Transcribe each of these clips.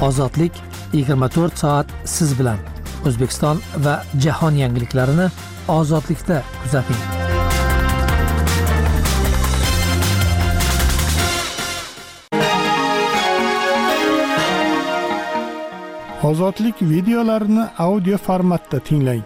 Ozodlik 24 soat siz bilan. O'zbekiston va jahon yangiliklarini ozodlikda kuzating. Ozodlik videolarini audio formatda tinglang.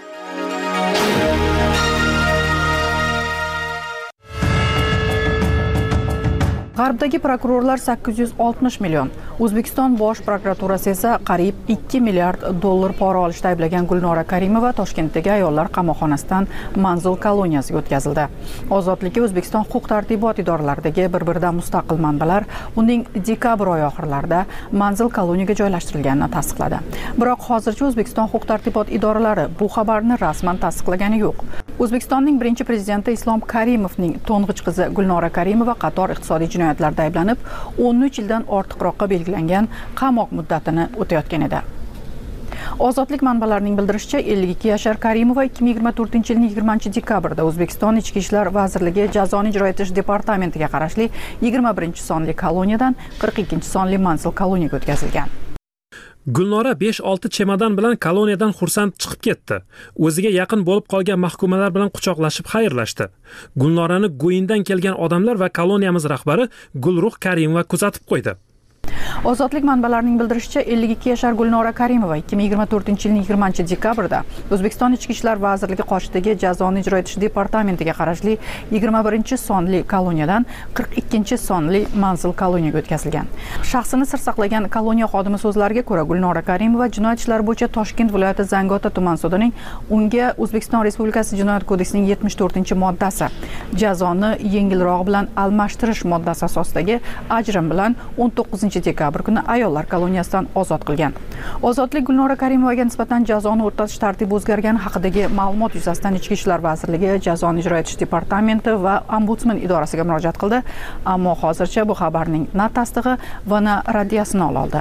G'arbdagi prokurorlar 860 million, O'zbekiston bosh prokuraturasi esa qariyb 2 milliard dollar pora olishda ayblagan Gulnora Karimova Toshkentdagi ayollar qamoqxonasidan Manzil koloniyasiga o'tkazildi. Ozodlikka O'zbekiston huquq-tartibot idoralaridagi bir-biridan mustaqil manbalar uning dekabr oyi oxirlarida Manzil koloniyaga joylashtirilganini tasdiqladi. Biroq hozircha O'zbekiston huquq-tartibot idoralari bu xabarni rasman tasdiqlagani yo'q. O'zbekistonning birinchi prezidenti Islom Karimovning to'ng'ich qizi Gulnora Karimova qator iqtisodiy jinoyatlarda ayblanib, 13 yildan ortiqroqqa belgilangan qamoq muddatini o'tayotgan edi. Ozodlik manbalarining bildirishicha, 52 yashar Karimova 2024-yilning 20-dekabrda O'zbekiston Ichki ishlar vazirligi Jazoni ijro etish departamentiga qarashli 21-sonli koloniyadan 42-sonli Manzil koloniyaga o'tkazilgan. Gulnora 5-6 chemodan bilan koloniyadan xursand chiqib ketdi. O'ziga yaqin bo'lib qolgan mahkumalar bilan quchoqlashib xayrlashdi. Gulnorani Go'yindan kelgan odamlar va koloniyamiz rahbari Gulruh Karimova kuzatib qo'ydi. Ozodlik manbalarining bildirishicha, 52 yashar Gulnora Karimova 2024-yilning 20-dekabrda O'zbekiston Ichki ishlar vazirligi qoshidagi Jazoni ijro etish departamentiga qarashli 21-sonli koloniyadan 42-sonli Manzil koloniyaga o'tkazilgan. Shaxsini sir saqlagan koloniya xodimi so'zlariga ko'ra, Gulnora Karimova jinoyat ishlari bo'yicha Toshkent viloyati Zangiota tuman sudining unga O'zbekiston Respublikasi Jinoyat kodeksining 74-moddasi jazoni yengilrog'i bilan almashtirish moddasi asosidagi ajrim bilan 19-dekabr kuni ayollar koloniyasidan ozod qilgan. Ozodlik Gulnora Karimovaga nisbatan jazoni o'rtatish tartibi o'zgargani haqidagi ma'lumot yuzasidan Ichki ishlar vazirligi Jazoni ijro etish departamenti va ombudsman idorasiga murojaat qildi, ammo hozircha bu xabarning na tasdig'i va na raddiyasini ololdi.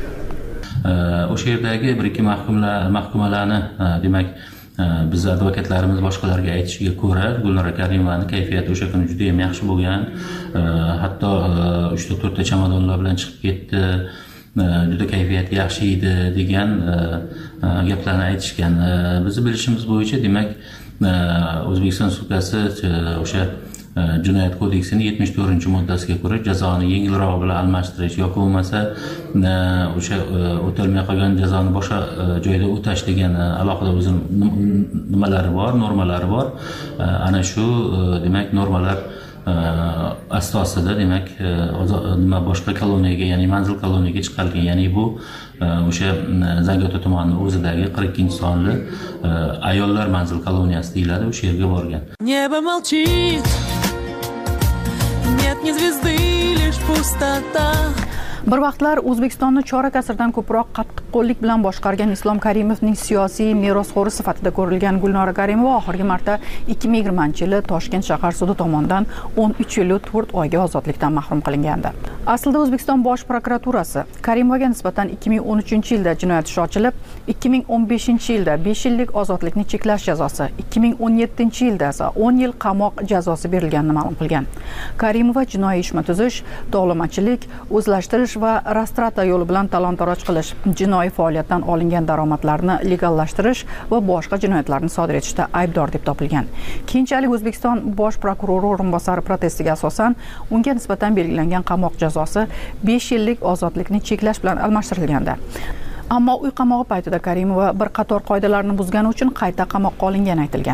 O'sha yerdagi bir-ikki mahkumalarni, demak, biz advokatlarimiz boshqalarga aytishiga ko'ra, Gulnora Karimovani kayfiyati o'sha kuni juda ham yaxshi bo'lgan. Hatto 3-4 ta chamadonlar bilan chiqib ketdi. Juda kayfiyati yaxshi edi degan gaplarni aytishgan. Bizni bilishimiz bo'yicha, demak, O'zbekiston Respublikasi o'sha Jinoyat kodeksining 74-moddasiga ko'ra jazoni yengilroq bilan almashtirish yoki bo'lmasa o'sha o'talmay qolgan jazoni boshqa joyda o'tash degan alohida o'zi nimalari bor, normalari bor. Ana shu demak normalar asosida demak boshqa koloniyaga, ya'ni Manzil koloniyaga chiqarilgan. Ya'ni bu o'sha Zangiota tumanining o'zidagi 42-sonli ayollar Manzil koloniyasi deyiladi, o'sha yerga borgan. Небо молчит, нет ни звезды, лишь пустота. Bir vaqtlar O'zbekistonni chorak asrdan ko'proq qattiqqo'llik bilan boshqargan Islom Karimovning siyosiy merosxo'ri sifatida ko'rilgan Gulnora Karimova oxirgi marta 2020-yili Toshkent shahar sudi tomonidan 13 yil 4 oyga ozodlikdan mahrum qilingandi. Aslida O'zbekiston bosh prokuraturasi Karimovaga nisbatan 2013-yilda jinoyat ishi ochilib, 2015-yilda 5 yillik ozodlikni cheklash jazosi, 2017-yilda esa 10 yil qamoq jazosi berilganini ma'lum qilgan. Karimova jinoiy uyushma tuzish, tovlamachilik, o'zlashtirish va rastrata yo'li bilan talon-taroj qilish, jinoiy faoliyatdan olingan daromadlarni legallashtirish va boshqa jinoyatlarni sodir etishda aybdor deb topilgan. Keyinchalik O'zbekiston bosh prokurori o'rinbosari protestiga asosan unga nisbatan belgilangan qamoq jazosi 5 yillik ozodlikni cheklash bilan almashtirilgandi. Ammo uy qamog'i paytida Karimova bir qator qoidalarni buzgani uchun qayta qamoqqa olingani aytilgan.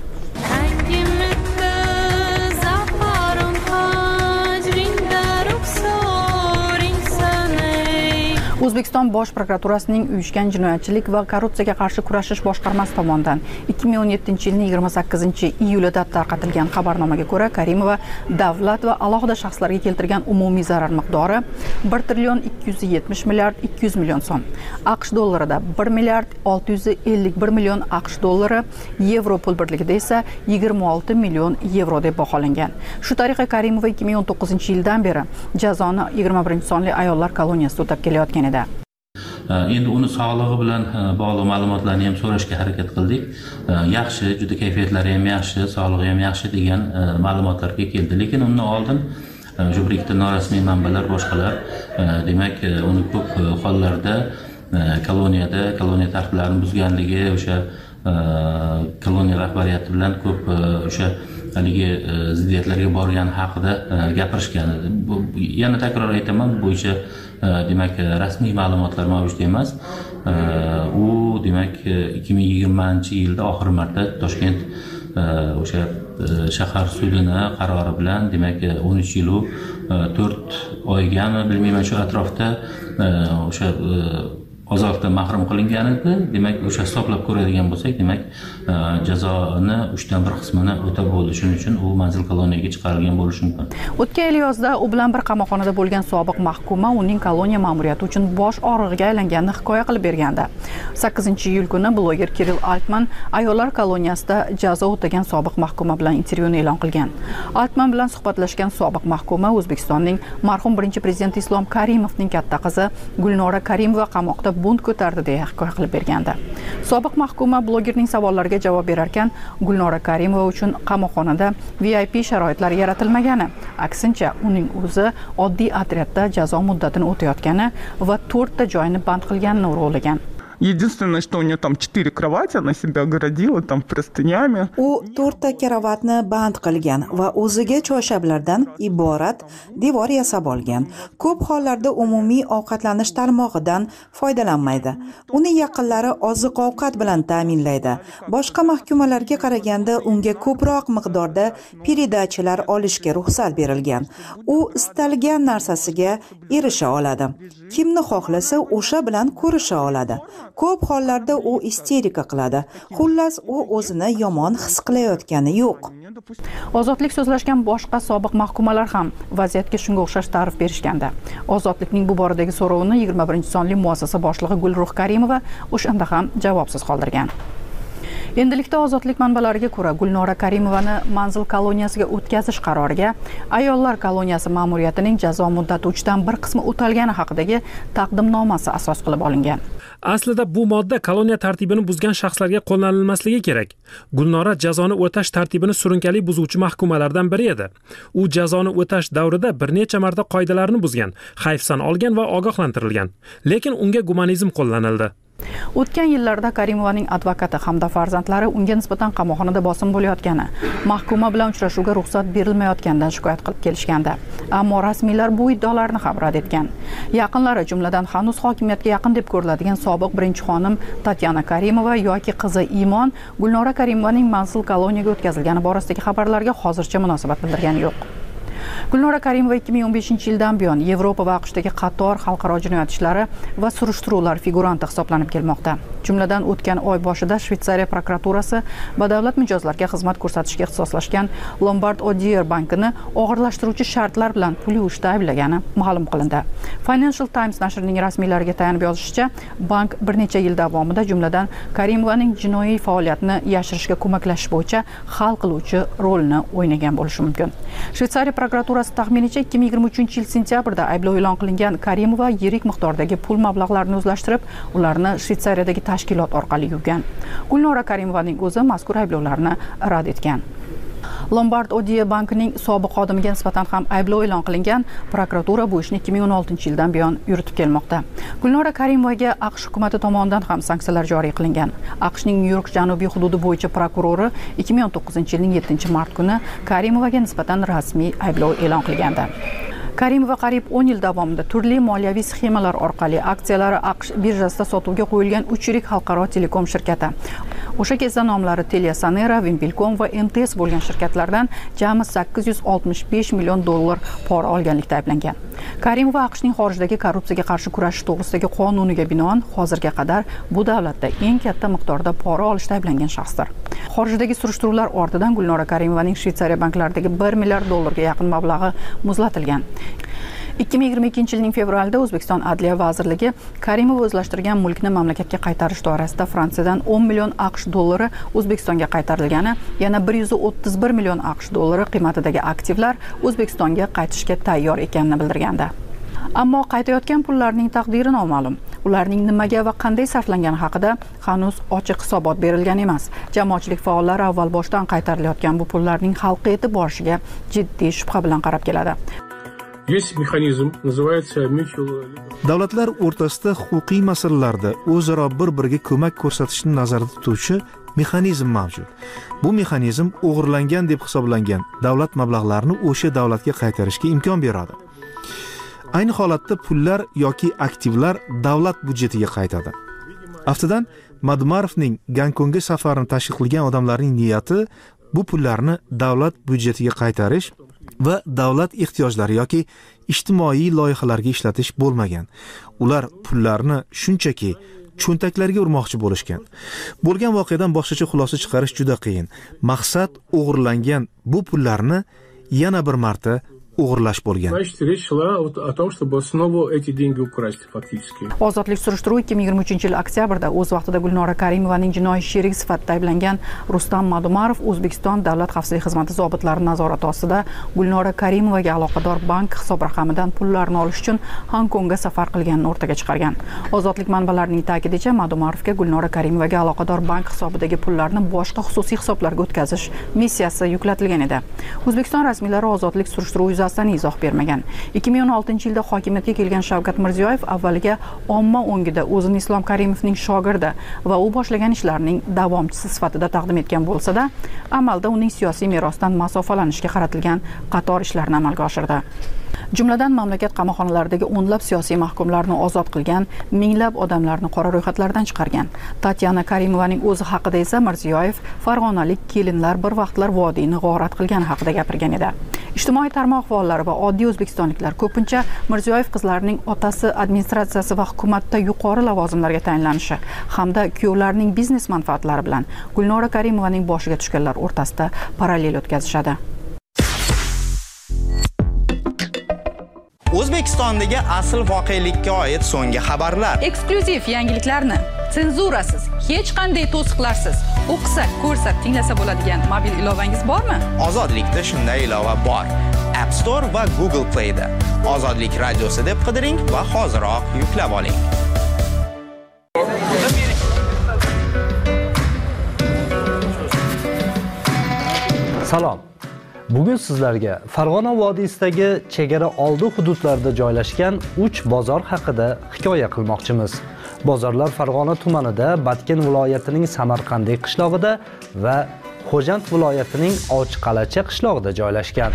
O'zbekiston bosh prokuraturasining uyushgan jinoyatchilik va korrupsiyaga qarshi kurashish boshqarmasi tomonidan 2017-yilning 28-iyulida tarqatilgan xabarnomaga ko'ra, Karimova davlat va alohida shaxslarga keltirgan umumiy zarar miqdori 1 trillion 270 milliard 200 million so'm. AQSh dollarida 1 milliard 651 million AQSh dollari, yevro pul birligida esa 26 million yevro deb baholangan. Shu tariqa Karimova 2019-yildan beri jazoni 21-sonli ayollar koloniyasida o'tab kelayotgan edi. Endi uni sog'lig'i bilan bog'liq ma'lumotlarni ham so'rashga harakat qildik. Yaxshi, juda kayfiyatlari ham yaxshi, sog'lig'i ham yaxshi degan ma'lumotlarga keldi. Lekin undan oldin o'sha bir ikkita norasmiy manbalar boshqalar demak uni ko'p hollarda koloniya tartiblarini buzganligi, o'sha koloniya rahbariyati bilan ko'p o'sha haligi ziddiyatlarga borgani haqida gapirishgan. Yana takror aytaman, bu bo'yicha demak rasmiy ma'lumotlar mavjud emas. U demak 2020-yilda oxir marta Toshkent o'sha shahar sudini qarori bilan demak 13 yil 4 oygami bilmayman shu atrofda o'sha ozodlikdan mahrum qilingan edi. Demak o'sha hisoblab ko'radigan bo'lsak, demak jazoni 3dan 1 qismini o'tab bo'ldi. Shuning uchun u manzil koloniyaga chiqarilgan bo'lishi mumkin. O'tgan yil yozda u bilan bir qamoqxonada bo'lgan sobiq mahkuma uning koloniya ma'muriyati uchun bosh og'rig'iga aylanganini hikoya qilib bergandi. 8-iyul kuni bloger Kirill Altman ayollar koloniyasida jazo o'tagan sobiq mahkuma bilan intervyuni e'lon qilgan. Altman bilan suhbatlashgan sobiq mahkuma O'zbekistonning marhum birinchi prezidenti Islom Karimovning katta qizi Gulnora Karimova qamoqda bunt ko'tardi deya hikoya qilib bergandi. Sobiq mahkuma blogerning savollariga javob berar ekan, Gulnora Karimova uchun qamoqxonada VIP sharoitlar yaratilmagani, aksincha uning o'zi oddiy otryadda jazo muddatini o'tayotgani va 4 ta joyni band qilganini urg'ulagan. Единственное, что у нее там 4 кровати, она себя огородила там простынями. U 4 ta karavotni band qilgan va o'ziga choyshablardan iborat devor yasab olgan. Ko'p hollarda umumiy ovqatlanish tarmog'idan foydalanmaydi. Uni yaqinlari oziq-ovqat bilan ta'minlaydi. Boshqa mahkumalarga qaraganda unga ko'proq miqdorda передаchalar olishga ruxsat berilgan. U istalgan narsasiga erisha oladi. Kimni xohlasa o'sha bilan ko'risha oladi. Ko'p hollarda u isterika qiladi. Xullas, u o'zini yomon his qilayotgani yo'q. Ozodlik so'zlashgan boshqa sobiq mahkumalar ham vaziyatga shunga o'xshash ta'rif berishgandi. Ozodlikning bu boradagi so'rovini 21-sonli muassasa boshlig'i Gulruh Karimova o'shanda ham javobsiz qoldirgan. Endilikda ozodlik manbalariga ko'ra Gulnora Karimovani manzil koloniyasiga o'tkazish qaroriga ayollar koloniyasi ma'muriyatining jazo muddati 3dan 1 qismi o'talgani haqidagi taqdimnomasi asos qilib olingan. Aslida bu modda koloniya tartibini buzgan shaxslarga qo'llanilmasligi kerak. Gulnora jazoni o'tash tartibini surunkali buzuvchi mahkumalardan biri edi. U jazoni o'tash davrida bir necha marta qoidalarni buzgan, hayfsan olgan va ogohlantirilgan. Lekin unga gumanizm qo'llanildi. O'tgan yillarda Karimovaning advokati hamda farzandlari unga nisbatan qamoqxonada bosim bo'layotgani, mahkuma bilan uchrashuvga ruxsat berilmayotganidan shikoyat qilib kelishgandi. Ammo rasmiylar bu iddaolarni ham rad etgan. Yaqinlari, jumladan hanuz hokimiyatga yaqin deb ko'riladigan sobiq birinchi xonim Tatyana Karimova yoki qizi Imon Gulnora Karimovaning manzil koloniyaga o'tkazilgani borasidagi xabarlarga hozircha munosabat bildirgani yo'q. Gulnora Karimova 2015-yildan buyon Yevropa va AQShdagi qator xalqaro jinoyat ishlari va surishtiruvlar figuranti hisoblanib kelmoqda. Jumladan o'tgan oy boshida Shveysariya prokuraturasi badavlat mijozlarga xizmat ko'rsatishga ixtisoslashgan Lombard Odier bankini og'irlashtiruvchi shartlar bilan pul yuvishda ayblagani ma'lum qilindi. Financial Times nashrining rasmiylariga tayanib yozishicha, bank bir necha yil davomida jumladan Karimovaning jinoiy faoliyatini yashirishga ko'maklashish bo'yicha hal qiluvchi rolni o'ynagan bo'lishi mumkin. Shveysariya prokuraturasi taxminicha 2023-yil sentyabrda ayblov e'lon qilingan Karimova yirik miqdordagi pul mablag'larini o'zlashtirib, ularni Shveysariyadagi tashkilot orqali yuvgan. Gulnora Karimovaning o'zi mazkur ayblovlarni rad etgan. Lombard Odier bankining sobiq xodimiga nisbatan ham ayblov e'lon qilingan. Prokuratura bu ishni 2016-yildan buyon yuritib kelmoqda. Gulnora Karimovaga AQSh hukumati tomonidan ham sanksiyalar joriy qilingan. AQShning Nyu-York janubiy hududi bo'yicha prokurori 2019-yilning 7-mart kuni Karimovaga nisbatan rasmiy ayblov e'lon qilgandi. Karimova qariyb 10 yil davomida turli moliyaviy sxemalar orqali aksiyalari AQSh birjasida sotuvga qo'yilgan 3 yirik xalqaro telekom shirkati. O'sha kezda nomlari Teliasanera, Vinbilcom va MTS bo'lgan shirkatlardan jami 865 million dollar pora olganlikda ayblangan. Karimova AQShning xorijdagi korrupsiyaga qarshi kurashish to'g'risidagi qonuniga binoan hozirga qadar bu davlatda eng katta miqdorda pora olishda ayblangan shaxsdir. Xorijdagi surishtiruvlar ortidan Gulnora Karimovaning Shveysariya banklaridagi 1 milliard dollarga yaqin mablag'i muzlatilgan. 2022-yilning fevralida O'zbekiston Adliya vazirligi Karimova o'zlashtirgan mulkni mamlakatga qaytarish doirasida Fransiyadan 10 million AQSh dollari O'zbekistonga qaytarilgani, yana 131 million AQSh dollari qiymatidagi aktivlar O'zbekistonga qaytishga tayyor ekanini bildirgandi. Ammo qaytayotgan pullarning taqdiri noma'lum. Ularning nimaga va qanday sarflangani haqida hanuz ochiq hisobot berilgan emas. Jamoatchilik faollari avval boshdan qaytarilayotgan bu pullarning xalqqa yetib borishiga jiddiy shubha bilan qarab keladi. Есть mexanizm, называется mutual. Davlatlar o'rtasida huquqiy masalalarda o'zaro bir-biriga ko'mak ko'rsatishni nazarda tutuvchi mexanizm mavjud. Bu mexanizm o'g'irlangan deb hisoblangan davlat mablag'larini o'sha davlatga qaytarishga imkon beradi. Ayni holatda pullar yoki aktivlar davlat budjetiga qaytadi. Aftidan Madumarovning Gonkongga safarini tashkil qilgan odamlarning niyati bu pullarni davlat budjetiga qaytarish va davlat ehtiyojlari yoki ijtimoiy loyihalarga ishlatish bo'lmagan. Ular pullarni shunchaki cho'ntaklarga urmoqchi bo'lishgan. Bo'lgan voqeadan boshqacha xulosa chiqarish juda qiyin. Maqsad o'g'irlangan bu pullarni yana bir marta o'g'irlash bo'lgan. Значит, речь шла о том, чтобы снова эти деньги украсть фактически. Ozodlik surishtiruvi 2023-yil oktyabrda o'z vaqtida Gulnora Karimovaning jinoiy sherik sifatida ayblangan Rustam Madumarov O'zbekiston Davlat xavfsizlik xizmati zobitlari nazorati ostida Gulnora Karimovaga aloqador bank hisob raqamidan pullarni olish uchun Hongkongga safar qilganini o'rtaga chiqargan. Ozodlik manbalarining ta'kidicha Madumarovga Gulnora Karimovaga aloqador bank hisobidagi pullarni boshqa xususiy hisoblarga o'tkazish missiyasi yuklatilgan edi. O'zbekiston rasmiylari ozodlik surishtiruvi izoh bermagan. 2016-yilda hokimiyatga kelgan Shavkat Mirziyoyev avvaliga omma o'ngida o'zini Islom Karimovning shogirdi va u boshlagan ishlarining davomchisi sifatida taqdim etgan bo'lsa-da, amalda uning siyosiy merosdan masofalanishga qaratilgan qator ishlarni amalga oshirdi. Jumladan mamlakat qamoqxonalaridagi o'nlab siyosiy mahkumlarni ozod qilgan, minglab odamlarni qora ro'yxatlardan chiqargan. Tatyana Karimovaning o'zi haqida esa Mirziyoyev farg'onalik kelinlar bir vaqtlar vodiyni g'orat qilgani haqida gapirgan edi. Ijtimoiy tarmoq faollari va oddiy o'zbekistonliklar ko'pincha Mirziyoyev qizlarining otasi administratsiyasi va hukumatda yuqori lavozimlarga tayinlanishi hamda kuyovlarning biznes manfaatlari bilan Gulnora Karimovaning boshiga tushganlar o'rtasida parallel o'tkazishadi. O'zbekistondagi asl voqelikka oid so'nggi xabarlar, eksklyuziv yangiliklarni senzurasiz, hech qanday to'siqlarsiz o'qisa, ko'rsa, tinglasa bo'ladigan mobil ilovangiz bormi? Ozodlikda shunday ilova bor. App Store va Google Play da Ozodlik radiosi deb qidiring va hoziroq yuklab oling. Salom. Bugun sizlarga Farg'ona vodiysidagi chegara oldi hududlarda joylashgan 3 bozor haqida hikoya qilmoqchimiz. Bozorlar Farg'ona tumanida, Batken viloyatining Samarqandiy qishlog'ida va Xo'jand viloyatining Ovchiqalacha qishlog'ida joylashgan.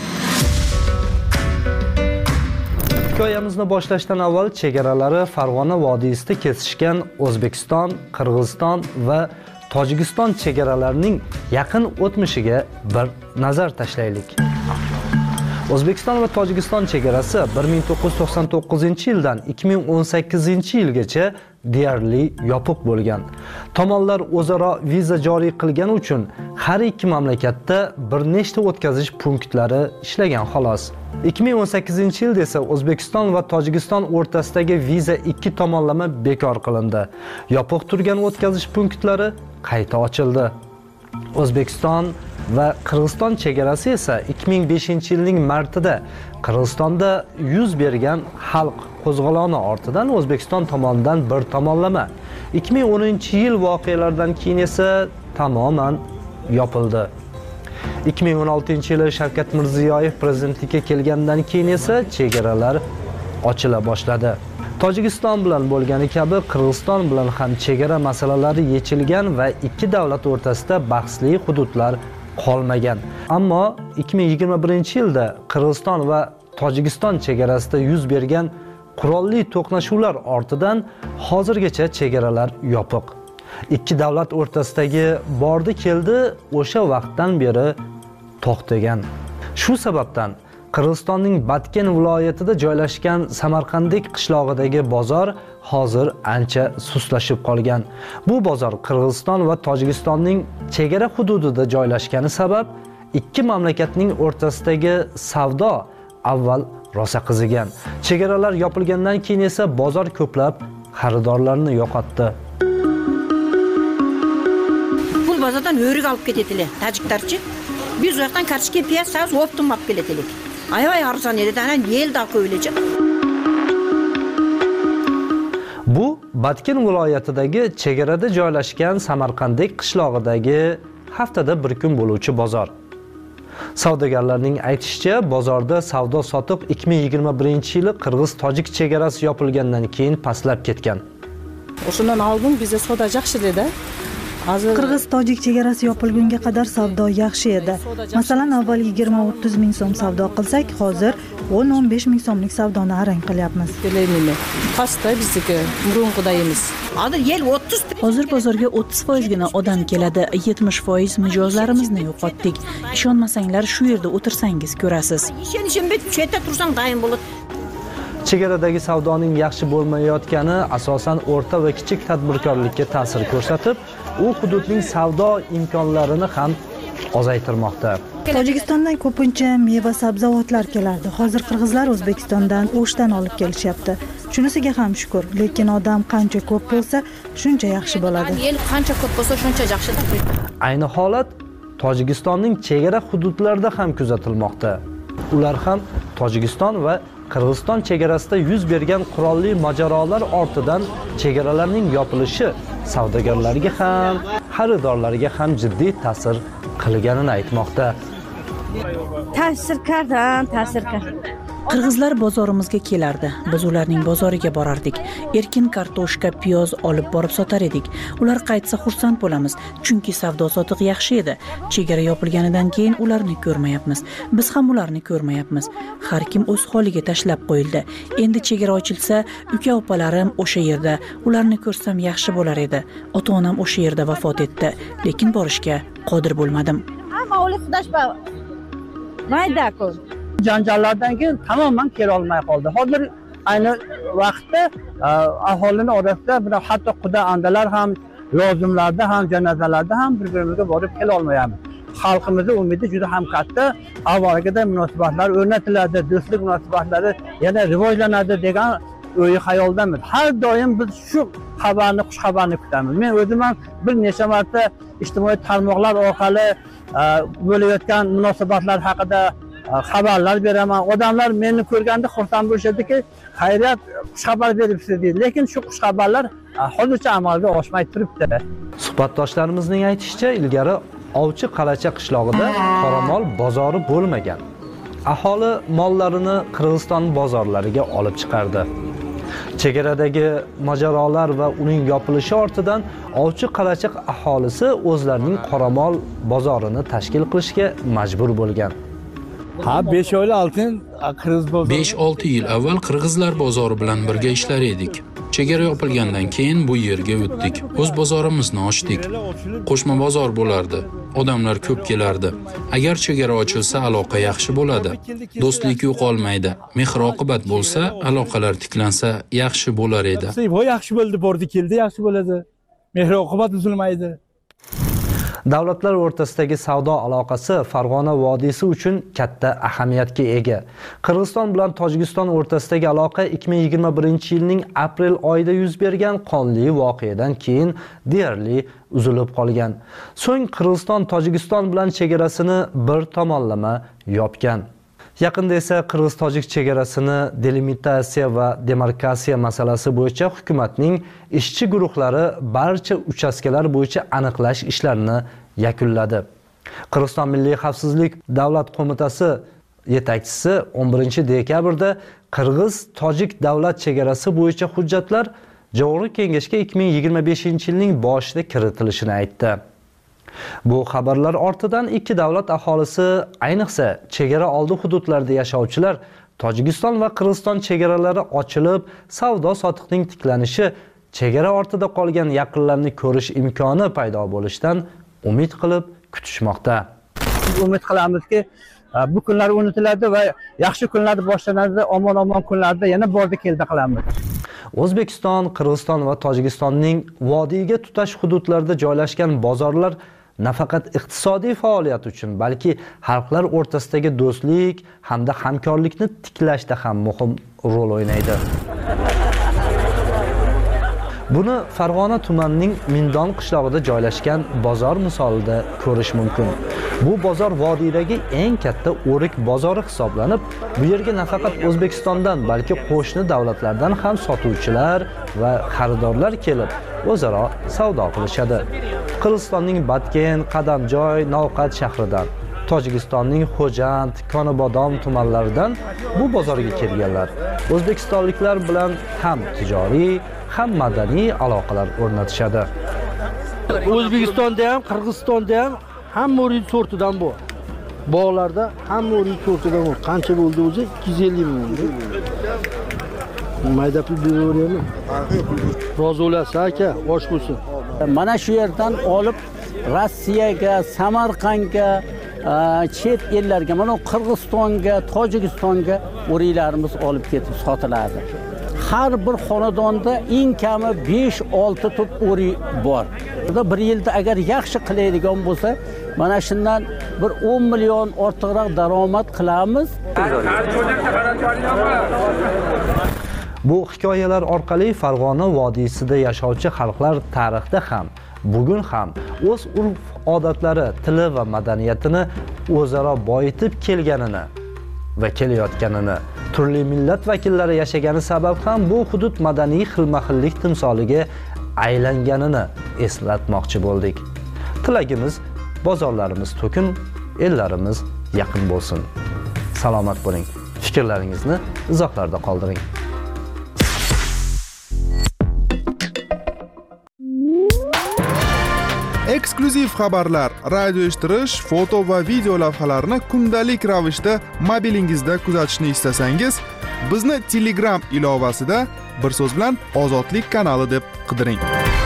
Hikoyamizni boshlashdan avval chegaralari Farg'ona vodiysida kesishgan O'zbekiston, Qirg'iziston va Tojikiston chegaralarining yaqin o'tmishiga bir nazar tashlaylik. O'zbekiston va Tojikiston chegarasi 1999-yildan 2018-yilgacha deyarli yopiq bo'lgan. Tomonlar o'zaro viza joriy qilgani uchun har ikki mamlakatda bir nechta o'tkazish punktlari ishlagan xolos. 2018-yilda esa O'zbekiston va Tojikiston o'rtasidagi viza ikki tomonlama bekor qilindi. Yopiq turgan o'tkazish punktlari qayta ochildi. O'zbekiston va Qirg'iziston chegarasi esa 2005-yilning martida Qirg'izistonda yuz bergan xalq qo'zg'oloni ortidan O'zbekiston tomonidan bir tomonlama, 2010-yil voqealaridan keyin esa tamoman yopildi. 2016-yili Shavkat Mirziyoyev prezidentlikka kelgandan keyin esa chegaralar ochila boshladi. Tojikiston bilan bo'lgani kabi Qirg'iziston bilan ham chegara masalalari yechilgan va ikki davlat o'rtasida bahsli hududlar qolmagan. Ammo 2021-yilda Qirg'iziston va Tojikiston chegarasida yuz bergan qurolli to'qnashuvlar ortidan hozirgacha chegaralar yopiq. Ikki davlat o'rtasidagi bordi keldi o'sha vaqtdan beri to'xtagan. Shu sababdan Qirg'izistonning Batken viloyatida joylashgan Samarqandik qishlog'idagi bozor hozir ancha suslashib qolgan. Bu bozor Qirg'iziston va Tojikistonning chegara hududida joylashgani sabab ikki mamlakatning o'rtasidagi savdo avval rosa qizigan. Chegaralar yopilgandan keyin esa bozor ko'plab xaridorlarni yo'qotdi. Bu bozordan o'rik olib ketadilar, tajiklarchi. Biz u yoqdan kartoshka, piyoz, sabz optim olib keladilar. Ayvay arzon edi, tanan yel da qo'yilacha. Bu Batken viloyatidagi chegarada joylashgan Samarqandik qishlog'idagi haftada bir kun bo'luvchi bozor. Savdogarlarning aytishicha, bozorda savdo-sotiq 2021-yili qirg'iz-tojik chegarasi yopilgandan keyin pastlab ketgan. O'shandan oldin bizda savdo yaxshi edi. Qirg'iz-tojik chegarasi yopilgunga qadar savdo yaxshi edi. Masalan, avval 20-30 ming so'm savdo qilsak, hozir 10-15 ming so'mlik savdoni arang qilyapmiz. Pastda bizniki burunqidayimiz. Hozir bozorga 30% gina odam keladi. 70% mijozlarimizni yo'qotdik. Ishonmasanglar shu yerda o'tirsangiz ko'rasiz. Chegaradagi savdoning yaxshi bo'lmayotgani asosan o'rta va kichik tadbirkorlikka ta'sir ko'rsatib, u hududning savdo imkonlarini ham ozaytirmoqda. Tojikistondan ko'pincha meva-sabzavotlar kelardi. Hozir qirg'izlar O'zbekistondan o'shdan olib kelishyapti. Shunisiga ham shukur, lekin odam qancha ko'p bo'lsa, shuncha yaxshi bo'ladi. Qancha ko'p bo'lsa, shuncha yaxshi. Ayni holat Tojikistonning chegara hududlarida ham kuzatilmoqda. Ular ham Tojikiston va Qirg'iziston chegarasida yuz bergan qurolli mojarolar ortidan chegaralarning yopilishi savdogarlarga ham, xaridorlarga ham jiddiy ta'sir qilganini aytmoqda. Ta'sir qildi. Qirg'izlar bozorimizga kelardi. Biz ularning bozoriga borardik. Erkin kartoshka, piyoz olib borib sotar edik. Ular qaytsa xursand bo'lamiz, chunki savdo-sotiq yaxshi edi. Chegara yopilganidan keyin ularni ko'rmayapmiz. Biz ham ularni ko'rmayapmiz. Har kim o'z holiga tashlab qo'yildi. Endi chegara ochilsa, uka-opalarim o'sha yerda. Ularni ko'rsam yaxshi bo'lar edi. Ota-onam o'sha yerda vafot etdi, lekin borishga qodir bo'lmadim. Janjallardan keyin tamoman kela olmay qoldi. Hozir ayni vaqtda aholining orasida hatto quda andalar ham, lozimlarda ham, janozalarda ham bir-birimizga borib kela olmayapmiz. Xalqimizning umidi juda ham katta. Avvalgidek munosabatlar o'rnatiladi, do'stlik munosabatlari yana rivojlanadi degan o'y xayoldamiz. Har doim biz shu xabarni, xush xabarni kutamiz. Men o'zim ham bir necha marta ijtimoiy tarmoqlar orqali bo'layotgan munosabatlar haqida xabarlar beraman. Odamlar meni ko'rganda xursand bo'lishadiki, xayriyat, xush xabar beribsiz deydi. Lekin shu xush xabarlar hozircha amalga oshmay turibdi. Suhbatdoshlarimizning aytishicha, ilgari Ovchi Qalacha qishlog'ida qoramol bozori bo'lmagan. Aholi mollarini Qirg'iziston bozorlariga olib chiqardi. Chegaradagi mojarolar va uning yopilishi ortidan Ovchi Qalachiq aholisi o'zlarining qoramol bozorini tashkil qilishga majbur bo'lgan. 5-6 yil avval qirg'izlar bozori bilan birga ishlar edik. Chegara yopilgandan keyin bu yerga o'tdik. O'z bozorimizni ochdik. Qo'shma bozor bo'lardi. Odamlar ko'p kelardi. Agar chegara ochilsa, aloqa yaxshi bo'ladi. Do'stlik yo'qolmaydi. Mehr-oqibat bo'lsa, aloqalar tiklansa yaxshi bo'lar edi. Yaxshi bo'ldi, bordi, keldi, yaxshi bo'ladi. Mehr-oqibat uzilmaydi. Davlatlar o'rtasidagi savdo aloqasi Farg'ona vodiysi uchun katta ahamiyatga ega. Qirg'iziston bilan Tojikiston o'rtasidagi aloqa 2021-yilning aprel oyida yuz bergan qonli voqeadan keyin deyarli uzilib qolgan. So'ng Qirg'iziston Tojikiston bilan chegarasini bir tomonlama yopgan. Yaqinda esa Qirg'iz-Tojik chegarasini delimitatsiya va demarkatsiya masalasi bo'yicha hukumatning ishchi guruhlari barcha uchastkalar bo'yicha aniqlash ishlarini yakunladi. Qirg'iziston Milliy xavfsizlik davlat qo'mitasi yetakchisi 11-dekabrda Qirg'iz-Tojik davlat chegarasi bo'yicha hujjatlar Joriy kengashga 2025-yilning boshida kiritilishini aytdi. Bu xabarlar ortidan ikki davlat aholisi, ayniqsa chegara oldi hududlarda yashovchilar Tojikiston va Qirg'iziston chegaralari ochilib, savdo-sotiqning tiklanishi, chegara ortida qolgan yaqinlarni ko'rish imkoni paydo bo'lishidan umid qilib kutishmoqda. Umid qilamizki, bu kunlar unutiladi va yaxshi kunlar boshlanadi, omon-omon kunlarda yana bordi keldi qilamiz. O'zbekiston, Qirg'iziston va Tojikistonning vodiyga tutash hududlarida joylashgan bozorlar nafaqat iqtisodiy faoliyat uchun, balki xalqlar o'rtasidagi do'stlik hamda hamkorlikni tiklashda ham muhim rol o'ynaydi. Buni Farg'ona tumanining Mindon qishlog'ida joylashgan bozor misolida ko'rish mumkin. Bu bozor vodiydagi eng katta o'rik bozori hisoblanib, bu yerga nafaqat O'zbekistondan, balki qo'shni davlatlardan ham sotuvchilar va xaridorlar kelib, o'zaro savdo qilishadi. Qirg'izistonning Batken, Qadamjoy, Navqat shahridan, Tojikistonning Xo'jand, Konobodom tumanlaridan bu bozorga kelganlar. O'zbekistonliklar bilan ham tijoriy, ham madaniy aloqalar o'rnatishadi. O'zbekistonda ham, Qirg'izistonda ham hamma o'rin sortidan bor. Bog'larda hamma o'rin sortidan bor. Qancha bo'ldi o'zi? 250 ming bo'ldi. Mayda pul beraveraymi? Rozi bo'lasiz aka, osh bo'lsin. Mana shu yerdan olib Rossiyaga, Samarqandga, chet ellarga, mana Qirg'izistonga, Tojikistonga o'rinlarimiz olib ketib sotiladi. Har bir xonadonda eng kami 5-6 top o'ri bor. Bir yilda agar yaxshi qilaydigan bo'lsa, mana shundan bir 10 million ortiqroq daromad qilamiz. Bu hikoyalar orqali Farg'ona vodiysida yashovchi xalqlar tarixda ham, bugun ham o'z urf-odatlari, tili va madaniyatini o'zaro boyitib kelganini va kelayotganini, turli millat vakillari yashagani sabab ham bu hudud madaniy xilma-xillik timsoliga aylanganini eslatmoqchi bo'ldik. Tilagimiz bozorlarimiz to'kin, ellarimiz yaqin bo'lsin. Salomat bo'ling. Fikrlaringizni izohlarda qoldiring. Eksklyuziv xabarlar, radio eshittirish, foto va video lavhalarni kundalik ravishda mobilingizda kuzatishni istasangiz, bizni Telegram ilovasida bir so'z bilan Ozodlik kanali deb qidiring.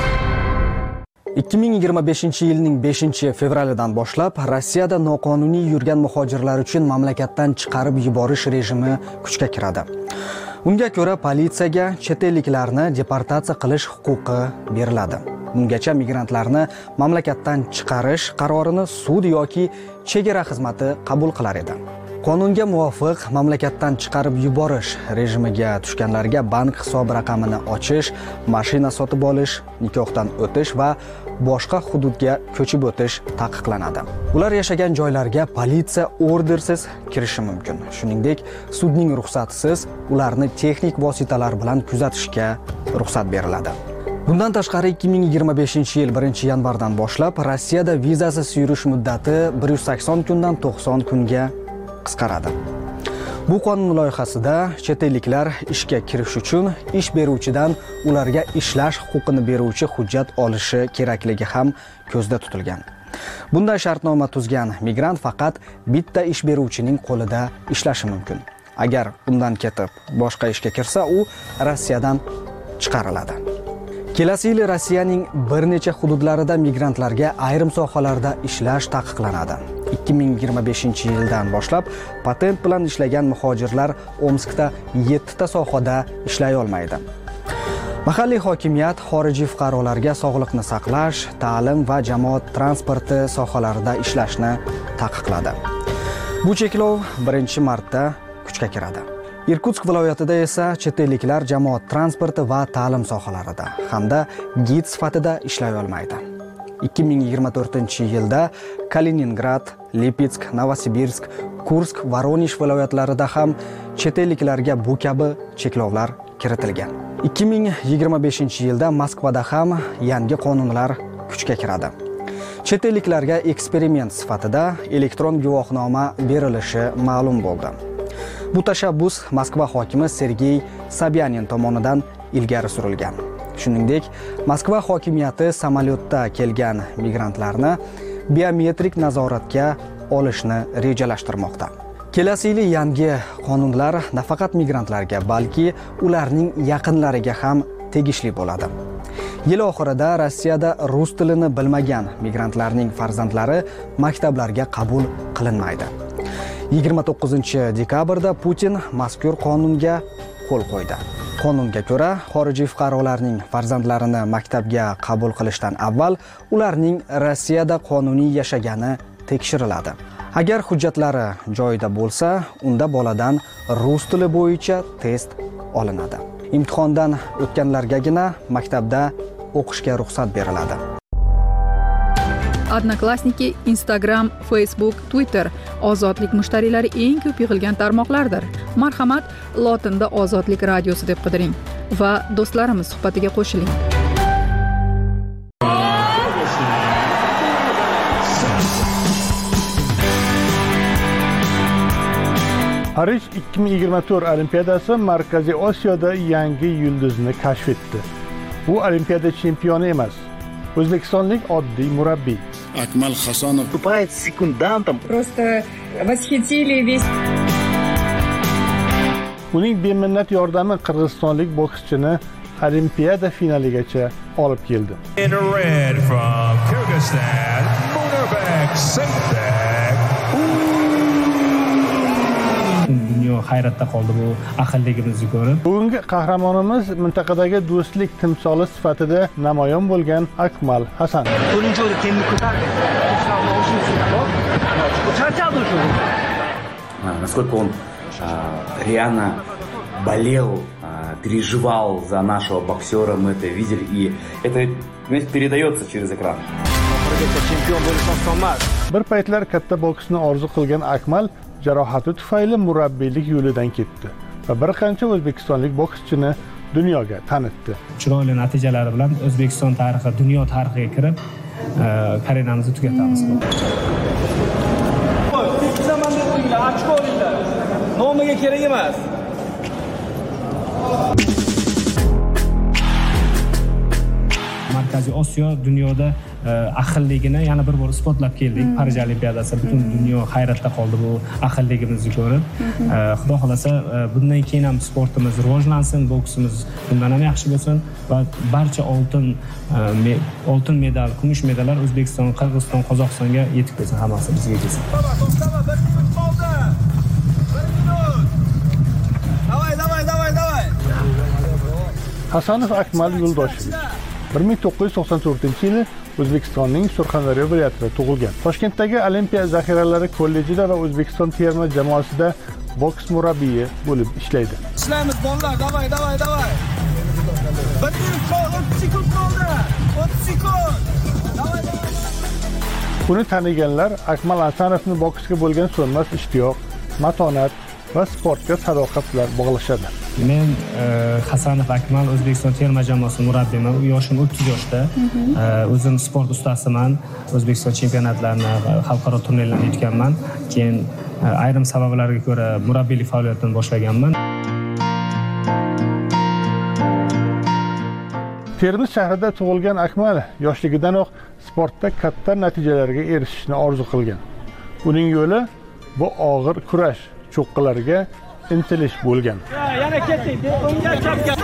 2025-yilning 5-fevralidan boshlab Rossiyada noqonuniy yurgan muhojirlar uchun mamlakatdan chiqarib yuborish rejimi kuchga kiradi. Unga ko'ra politsiyaga chet elliklarni deportatsiya qilish huquqi beriladi. Bungacha migrantlarni mamlakatdan chiqarish qarorini sud yoki chegara xizmati qabul qilar edi. Qonunga muvofiq mamlakatdan chiqarib yuborish rejimiga tushganlarga bank hisob raqamini ochish, mashina sotib olish, nikohdan o'tish va boshqa hududga ko'chib o'tish taqiqlanadi. Ular yashagan joylarga politsiya ordersiz kirishi mumkin. Shuningdek, sudning ruxsatisiz ularni texnik vositalar bilan kuzatishga ruxsat beriladi. Bundan tashqari 2025-yil 1-yanvardan boshlab Rossiyada vizasiz yurish muddati 180 kundan 90 kunga qisqaradi. Bu qonun loyihasida chet elliklar ishga kirish uchun ish beruvchidan ularga ishlash huquqini beruvchi hujjat olishi kerakligi ham ko'zda tutilgan. Bunday shartnoma tuzgan migrant faqat bitta ish beruvchining qo'lida ishlashi mumkin. Agar undan ketib boshqa ishga kirsa, u Rossiyadan chiqariladi. Kelasi yil Rossiyaning bir necha hududlarida migrantlarga ayrim sohalarda ishlash taqiqlanadi. 2025-yildan boshlab patent bilan ishlagan muhojirlar Omskda 7 ta sohada ishlay olmaydi. Mahalliy hokimiyat xorijiy fuqarolarga sog'liqni saqlash, ta'lim va jamoat transporti sohalarida ishlashni taqiqladi. Bu cheklov 1-martda kuchga kiradi. Irkutsk viloyatida esa chet elliklar jamoat transporti va ta'lim sohalarida hamda gid sifatida ishlay olmaydi. 2024-yilda Kaliningrad, Lipetsk, Novosibirsk, Kursk, Voronezh viloyatlarida ham chet elliklarga bu kabi cheklovlar kiritilgan. 2025-yilda Moskvada ham yangi qonunlar kuchga kiradi. Chet elliklarga eksperiment sifatida elektron guvohnoma berilishi ma'lum bo'ldi. Bu tashabbus Moskva hokimi Sergey Sobyanin tomonidan ilgari surilgan. Shuningdek, Moskva hokimiyati samolyotda kelgan migrantlarni biometrik nazoratga olishni rejalashtirmoqda. Kelasi yil yangi qonunlar nafaqat migrantlarga, balki ularning yaqinlariga ham tegishli bo'ladi. Yil oxirida Rossiyada rus tilini bilmagan migrantlarning farzandlari maktablarga qabul qilinmaydi. 29-dekabrda Putin mazkur qonunga qo'l qo'ydi. Qonunga ko'ra, xorijiy fuqarolarning farzandlarini maktabga qabul qilishdan avval ularning Rossiyada qonuniy yashagani tekshiriladi. Agar hujjatlari joyida bo'lsa, unda boladan rus tili bo'yicha test olinadi. Imtihondan o'tganlargagina maktabda o'qishga ruxsat beriladi. Odnoklassniki, Instagram, Facebook, Twitter ozodlik mushtariylari eng ko'p yig'ilgan tarmoqlardir. Marhamat, lotinda Ozodlik radiosi deb qidiring va do'stlarimiz suhbatiga qo'shiling. Parij 2024 Olimpiadasi Markaziy Osiyoda yangi yulduzni kashf etdi. Bu Olimpiada chempioni emas, o'zbekistonlik oddiy murabbiy. Akmal Hasanov выступает секундантом. Просто восхитили весь. Uning beminnat yordami qirg'izistonlik bokschini Olimpiada finaligacha olib keldi. In red from Kyrgyzstan, Munarbek Saitbek. Dunyo hayratda qoldi bu ahilligimizni ko'rib. Bugungi qahramonimiz mintaqadagi do'stlik timsoli sifatida namoyon bo'lgan Akmal Hasan. Насколько он реально болел, переживал за нашего боксера, мы это видели, и это передается через экран. Bir paytlar katta boksni orzu qilgan Akmal jarohati tufayli murabbiylik yo'lidan ketdi va bir qancha o'zbekistonlik bokschini dunyoga tanitdi. Chiroyli natijalari bilan O'zbekiston tarixi, dunyo tarixiga kirib, karyeramizni tugatamiz. Nomiga kerak emas. Markaziy Osiyo dunyoda ahilligini yana bir bor isbotlab keldik. Parij Olimpiadasi butun dunyo hayratda qoldi bu ahilligimizni ko'rib. Xudo xolasa bundan keyin ham sportimiz rivojlansin, boksimiz bundan ham yaxshi bo'lsin va barcha oltin medal, kumush medallar O'zbekiston, Qirg'iziston, Qozog'istonga yetib kelsin, hammasi bizga kelsin. Hasanov Akmal Yo'ldoshev 1994-yili O'zbekistonning Surxondaryo viloyatida tug'ilgan. Toshkentdagi Olimpiya zaxiralari kollejida va O'zbekiston terma jamoasida boks murabbiyi bo'lib ishlaydi. Ishlaymiz bolalar, davay. 1 minut qoldi, 30 sekund qoldi. 30 sekund. Davay. Uni taniganlar Akmal Hasanovni boksga bo'lgan so'nmas ishtiyoq, matonat va sportga sadoqat bilan bog'lashadi. Men Hasanov Akmal O'zbekiston terma jamoasi murabbiyiman. Yoshim 30 yoshda. O'zim sport ustasiman. O'zbekiston chempionatlarini, xalqaro turnirlarni yutganman. Keyin ayrim sabablarga ko'ra murabbiylik faoliyatini boshlaganman. Termiz shahrida tug'ilgan Akmal yoshligidanoq sportda katta natijalarga erishishni orzu qilgan. Uning yo'li bu og'ir kurash, cho'qqilariga intilish bo'lgan. Yana ketdik, o'ngga chapga.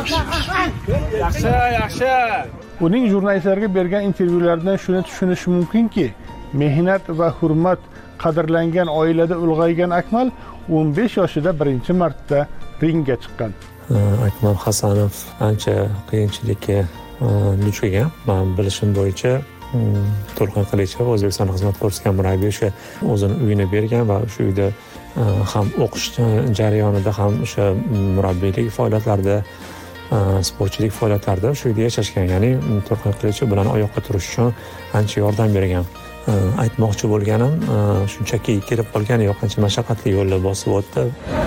Yaxshi. Uning jurnalistlarga bergan intervyulardan shuni tushunish mumkinki, mehnat va hurmat qadrlangan oilada ulg'aygan Akmal 15 yoshida birinchi marta ringga chiqqan. Akmal Hasanov ancha qiyinchilikka duch kelgan. Men bilishim bo'yicha To'lqin Qilichev O'zbekiston xizmat ko'rsatgan murabbiy o'sha o'zini uyini bergan va shu uyda ham o'qish jarayonida ham o'sha murabbiylik faoliyatlarida, sportchilik faoliyatlarida shu uyda yashashgan. Ya'ni To'lqin Qilichev bilan oyoqqa turish uchun ancha yordam bergan. Aytmoqchi bo'lganim, shunchaki kelib qolgan yo'q, qancha mashaqqatli yo'lni bosib o'tdi.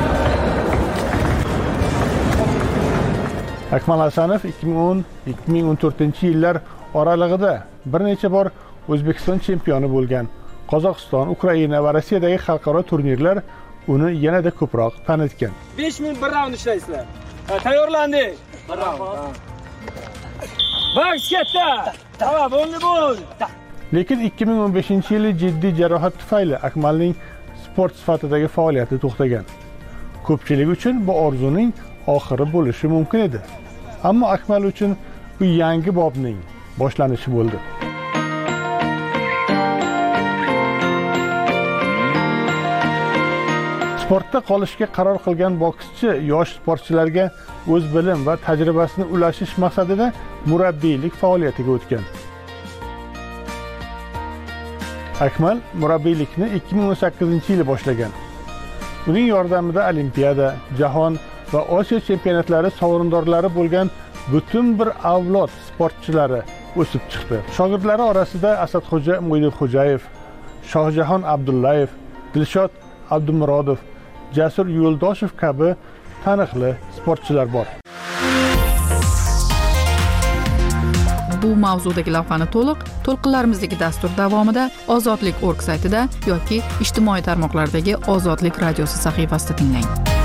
Akmal Hasanov 2010-2014-yillar oralig'ida bir necha bor O'zbekiston chempioni bo'lgan. Qozog'iston, Ukraina va Rossiyadagi xalqaro turnirlar uni yanada ko'proq tanitgan. 5 minut bir raund ishlaysizlar. Tayyorlandik. Bir raund. Boks ketdi. Tamam, bo'ldi. Lekin 2015-yili jiddiy jarohat tufayli Akmalning sport sifatidagi faoliyati to'xtagan. Ko'pchilik uchun bu orzuning oxiri bo'lishi mumkin edi. Ammo Akmal uchun bu yangi bobning boshlanishi bo'ldi. Sportda qolishga qaror qilgan bokschi yosh sportchilarga o'z bilim va tajribasini ulashish maqsadida murabbiylik faoliyatiga o'tgan. Akmal murabbiylikni 2018-yili boshlagan. Uning yordamida Olimpiada, Jahon va Osiyo chempionatlari sovrindorlari bo'lgan butun bir avlod sportchilari o'sib chiqdi. Shogirdlari orasida Asadxo'ja Mo'ydinxo'jayev, Shohjahon Abdullayev, Dilshod Abdumurodov, Jasur Yo'ldoshev kabi taniqli sportchilar bor. bu mavzudagi lavhani to'lqinlarimizdagi dastur davomida ozodlik.org saytida yoki ijtimoiy tarmoqlardagi Ozodlik radiosi sahifasida tinglang.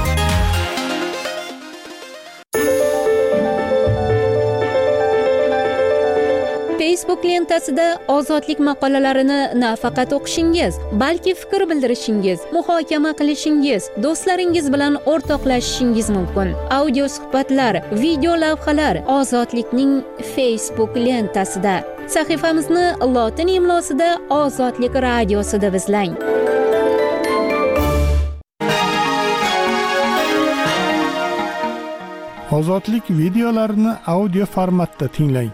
Facebook lentasida ozodlik maqolalarini nafaqat o'qishingiz, balki fikr bildirishingiz, muhokama qilishingiz, do'stlaringiz bilan o'rtoqlashishingiz mumkin. Audio suhbatlar, video lavhalar Ozodlikning Facebook lentasida. Sahifamizni lotin imlosida Ozodlik radiosi deb izlang. Ozodlik videolarini audio formatda tinglang.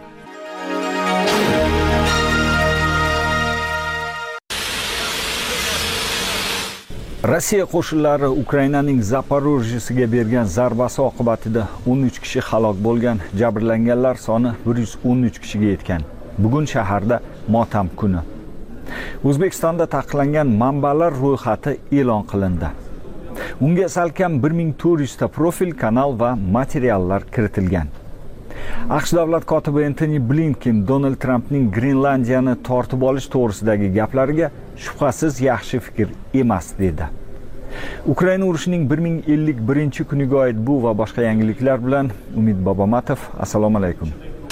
Rossiya qo'shinlari Ukrainaning Zaporojyesiga bergan zarbasi oqibatida 13 kishi halok bo'lgan, jabrlanganlar soni 113 kishiga yetgan. Bugun shaharda motam kuni. O'zbekistonda taqiqlangan manbalar ro'yxati e'lon qilindi. Unga salkam 1400 ta profil, kanal va materiallar kiritilgan. AQSh davlat kotibi Antony Blinken Donald Trampning Grenlandiyani tortib olish to'g'risidagi gaplariga shubhasiz yaxshi fikr emas dedi. Ukraina urushining 1051-kuniga oid bu va boshqa yangiliklar bilan Umid Bobomatov. Assalomu alaykum.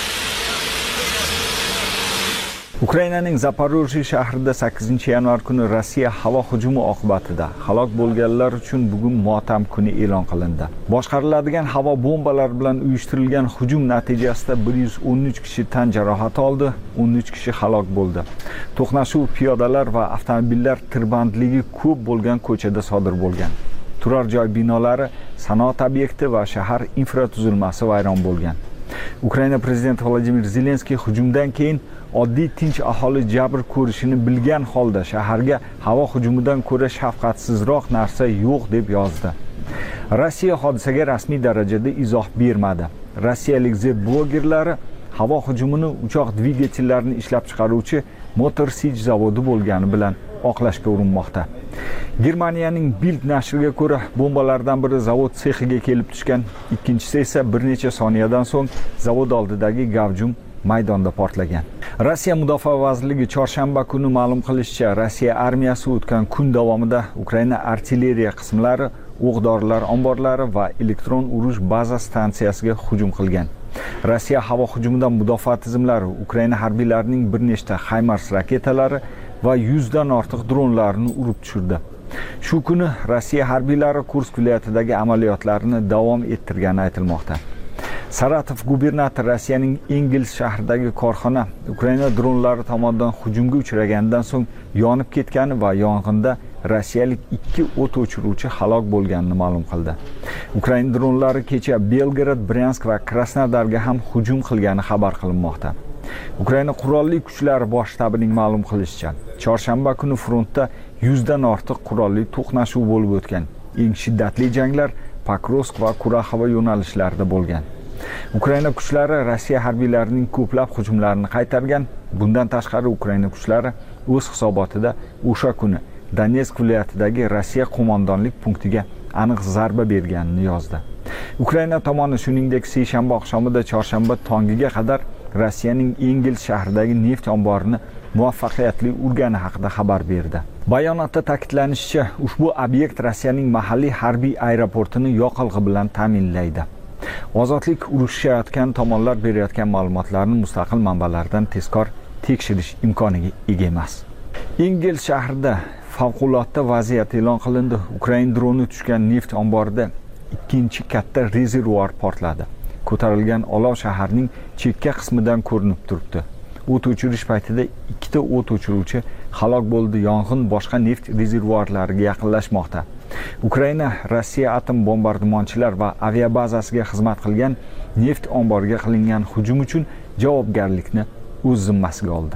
Ukrainaning Zaporojye shahrida 8-yanvar kuni Rossiya havo hujumi oqibatida halok bo'lganlar uchun bugun motam kuni e'lon qilindi. Boshqariladigan havo bombalari bilan uyushtirilgan hujum natijasida 113 kishi tan jarohati oldi, 13 kishi halok bo'ldi. To'qnashuv piyodalar va avtomobillar tirbandligi ko'p bo'lgan ko'chada sodir bo'lgan. Turar joy binolari, sanoat obyekti va shahar infratuzilmasi vayron bo'lgan. Ukraina prezidenti Vladimir Zelenskiy hujumdan keyin oddiy tinch aholi jabr ko'rishini bilgan holda shaharga havo hujumidan ko'ra shafqatsizroq narsa yo'q deb yozdi. Rossiya hodisaga rasmiy darajada izoh bermadi. Rossiyalik Z blogerlari havo hujumini uchoq dvigatellarini ishlab chiqaruvchi Motor Sich zavodi bo'lgani bilan oqlashga urinmoqda. Germaniyaning Bild nashriga ko'ra, bombalardan biri zavod sexiga kelib tushgan, ikkinchisi esa bir necha soniyadan so'ng zavod oldidagi gavjum maydonda portlagan. Rossiya Mudofaa vazirligi chorshanba kuni ma'lum qilishicha, Rossiya armiyasi o'tgan kun davomida Ukraina artilleriya qismlari, o'q-dorilar omborlari va elektron urush baza stansiyasiga hujum qilgan. Rossiya havo hujumidan mudofaa tizimlari Ukraina harbiylarining bir nechta HIMARS raketalari va 100 dan ortiq dronlarni urib tushirdi. Shu kuni Rossiya harbiylari Kursk viloyatidagi amaliyotlarini davom ettirgani aytilmoqda. Saratov gubernator Rossiyaning Engels shahridagi korxona Ukraina dronlari tomonidan hujumga uchragandan so'ng yonib ketgani va yong'inda rossiyalik 2 o't o'chiruvchi halok bo'lganini ma'lum qildi. Ukraina dronlari kecha Belgrad, Bryansk va Krasnodarga ham hujum qilgani xabar qilinmoqda. Ukraina qurolli kuchlari bosh shtabining ma'lum qilishicha, chorshanba kuni frontda 100 dan ortiq qurolli to'qnashuv bo'lib o'tgan. Eng shiddatli janglar Pokrovsk va Kuraxova yo'nalishlarida bo'lgan. Ukraina kuchlari Rossiya harbiylarining ko'plab hujumlarini qaytargan. Bundan tashqari Ukraina kuchlari o'z hisobotida o'sha kuni Donetsk viloyatidagi Rossiya qo'mondonlik punktiga aniq zarba berganini yozdi. Ukraina tomoni shuningdek seshanba oqshomida chorshanba tongiga qadar Rossiyaning Engels shahridagi neft omborini muvaffaqiyatli urgani haqida xabar berdi. Bayonotda ta'kidlanishicha, ushbu obyekt Rossiyaning mahalliy harbiy aeroportini yoqilg'i bilan ta'minlaydi. Ozodlik urushayotgan tomonlar berayotgan ma'lumotlarni mustaqil manbalardan tezkor tekshirish imkoniga ega emas. Engels shahrida favqulodda vaziyat e'lon qilindi. Ukraina droni tushgan neft omborida ikkinchi katta rezervuar portladi. Ko'tarilgan olov shaharning chekka qismidan ko'rinib turibdi. O't o'chirish paytida ikkita o't o'chiruvchi halok bo'ldi. Yong'in boshqa neft rezervuarlariga yaqinlashmoqda. Ukraina Rossiya atom bombardimonchilar va aviabazasiga xizmat qilgan neft omboriga qilingan hujum uchun javobgarlikni o'z zimmasiga oldi.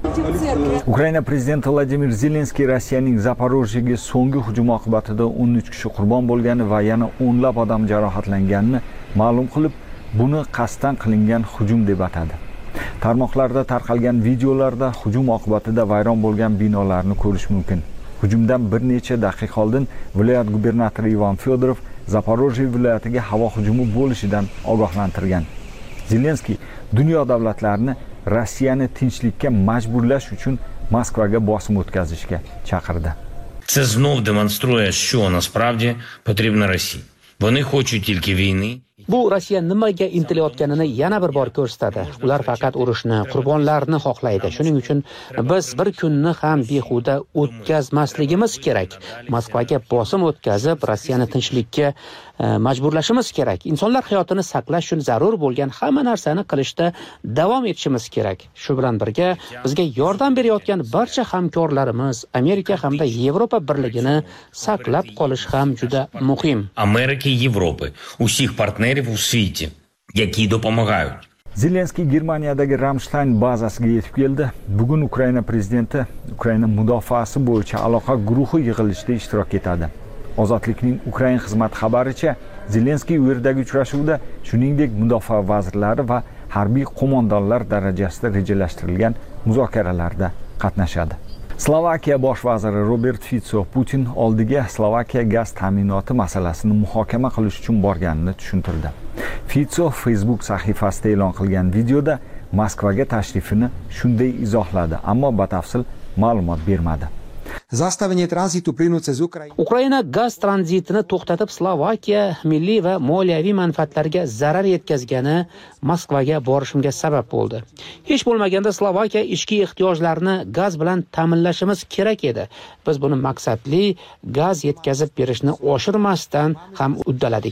Ukraina prezidenti Vladimir Zelenskiy Rossiyaning Zaporojyega so'nggi hujum oqibatida 13 kishi qurbon bo'lgani va yana o'nlab odam jarohatlanganini ma'lum qilib, buni qasddan qilingan hujum deb atadi. Tarmoqlarda tarqalgan videolarda hujum oqibatida vayron bo'lgan binolarni ko'rish mumkin. Hujumdan bir necha daqiqa oldin viloyat gubernatori Ivan Fedorov Zaporojye viloyatiga havo hujumi bo'lishidan ogohlantirgan. Zelenskiy dunyo davlatlarini Rossiyani tinchlikka majburlash uchun Moskvaga bosim o'tkazishga chaqirdi. Це знов демонструє, що насправді потрібно Росії. Вони хочуть тільки війни. Bu Rossiya nimaga intilayotganini yana bir bor ko'rsatadi. Ular faqat urushni, qurbonlarni xohlaydi. Shuning uchun biz bir kunni ham behuda o'tkazmasligimiz kerak. Moskvaga bosim o'tkazib, Rossiyani tinchlikka majburlashimiz kerak. Insonlar hayotini saqlash uchun zarur bo'lgan hamma narsani qilishda davom etishimiz kerak. Shu bilan birga bizga yordam berayotgan barcha hamkorlarimiz, Amerika hamda Yevropa birligini saqlab qolish ham juda muhim. Amerika, Yevropa, usih partnerів у світі, які допомагають. Zelenskiy Germaniyadagi Ramstein bazasiga yetib keldi. Bugun Ukraina prezidenti Ukraina mudofaasi bo'yicha aloqa guruhi yig'ilishida ishtirok etadi. Ozodlikning Ukraina xizmati xabaricha, Zelenskiy u yerdagi uchrashuvda shuningdek mudofaa vazirlari va harbiy qo'mondonlar darajasida rejalashtirilgan muzokaralarda qatnashadi. Slovakiya bosh vaziri Robert Fico Putin oldiga Slovakiya gaz ta'minoti masalasini muhokama qilish uchun borganini tushuntirdi. Fico Facebook sahifasida e'lon qilgan videoda Moskvaga tashrifini shunday izohladi, ammo batafsil ma'lumot bermadi. Ukraina gaz tranzitini to'xtatib, Slovakiya milliy va moliyaviy manfaatlariga zarar yetkazgani Moskvaga borishimga sabab bo'ldi. Hech bo'lmaganda Slovakiya ichki ehtiyojlarini gaz bilan ta'minlashimiz kerak edi. Biz buni maqsadli gaz yetkazib berishni oshirmasdan ham uddaladik.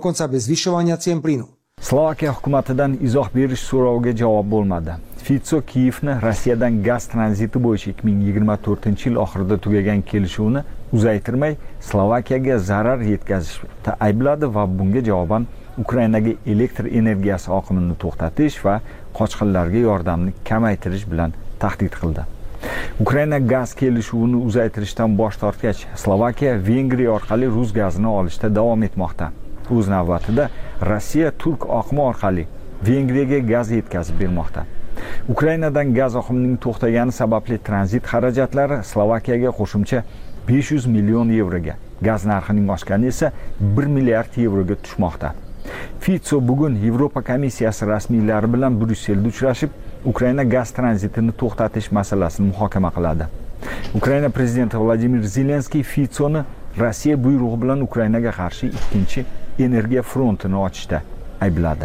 Slovakiya hukumatidan izoh berish so'roviga javob bo'lmadi. Fico Kiyevni Rossiyadan gaz tranziti bo'yicha 2024-yil oxirida tugagan kelishuvni uzaytirmay, Slovakiyaga zarar yetkazishda aybladi va bunga javoban Ukrainaga elektr energiyasi oqimini to'xtatish va qochqinlarga yordamni kamaytirish bilan tahdid qildi. Ukraina gaz kelishuvini uzaytirishdan bosh tortgach, Slovakiya Vengriya orqali rus gazini olishda davom etmoqda. O'z navbatida Rossiya turk oqimi orqali Vengriyaga gaz yetkazib bermoqda. Ukrainadan gaz oqimining to'xtagani sababli tranzit xarajatlari Slovakiyaga qo'shimcha 500 million yevroga, gaz narxining oshgani esa 1 milliard yevroga tushmoqda. Fico bugun Yevropa komissiyasi rasmiylari bilan Bryusselda uchrashib, Ukraina gaz tranzitini to'xtatish masalasini muhokama qiladi. Ukraina prezidenti Vladimir Zelenskiy Ficoni Rossiya buyrug'i bilan Ukrainaga qarshi ikkinchi energiya frontini ochishda aybladi.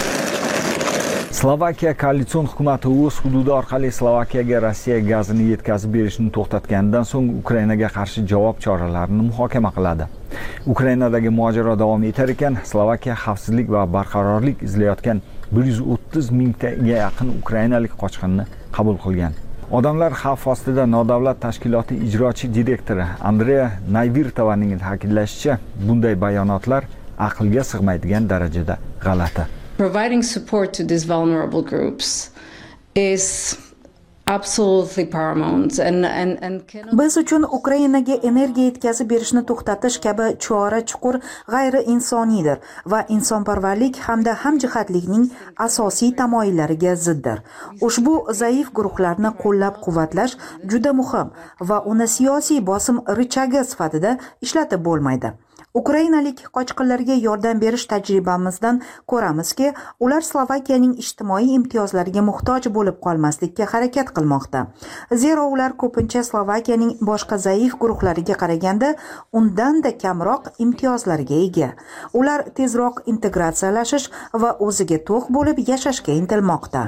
Slovakiya koalitsion hukumati o'z hududi orqali Slovakiyaga Rossiya gazini yetkazib berishni to'xtatganidan so'ng Ukrainaga qarshi javob choralarini muhokama qiladi. Ukrainadagi mojaro davom etar ekan, Slovakiya xavfsizlik va barqarorlik izlayotgan 130 mingtaga yaqin ukrainalik qochqinni qabul qilgan. Odamlar xavf ostida nodavlat tashkiloti ijrochi direktori Andreya Nayvirtovaning ta'kidlashicha, bunday bayonotlar aqlga sig'maydigan darajada g'alati. Providing support to these vulnerable groups is absolutely paramount and biz uchun Ukrainaga energiya yetkazib berishni to'xtatish kabi chora chuqur g'ayri insoniydir va insonparvarlik hamda hamjihatlikning asosiy tamoyillariga ziddir. Ushbu zaif guruhlarni qo'llab-quvvatlash juda muhim va uni siyosiy bosim richagi sifatida ishlatib bo'lmaydi. Ukrainalik qochqinlarga yordam berish tajribamizdan ko'ramizki, ular Slovakiyaning ijtimoiy imtiyozlariga muhtoj bo'lib qolmaslikka harakat qilmoqda. Zero ular ko'pincha Slovakiyaning boshqa zaif guruhlariga qaraganda undanda kamroq imtiyozlarga ega. Ular tezroq integratsiyalashish va o'ziga to'q bo'lib yashashga intilmoqda.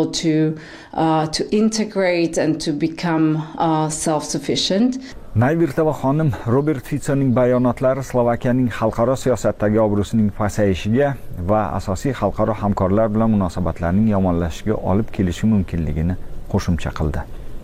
To integrate and to become self-sufficient. Nayvirtova xonim Robert Ficoning bayonotlari Slovakiyaning xalqaro siyosatdagi obro'sining pasayishiga va asosiy xalqaro hamkorlar bilan munosabatlarning yomonlashishiga olib kelishi mumkinligini qo'shimcha qildi.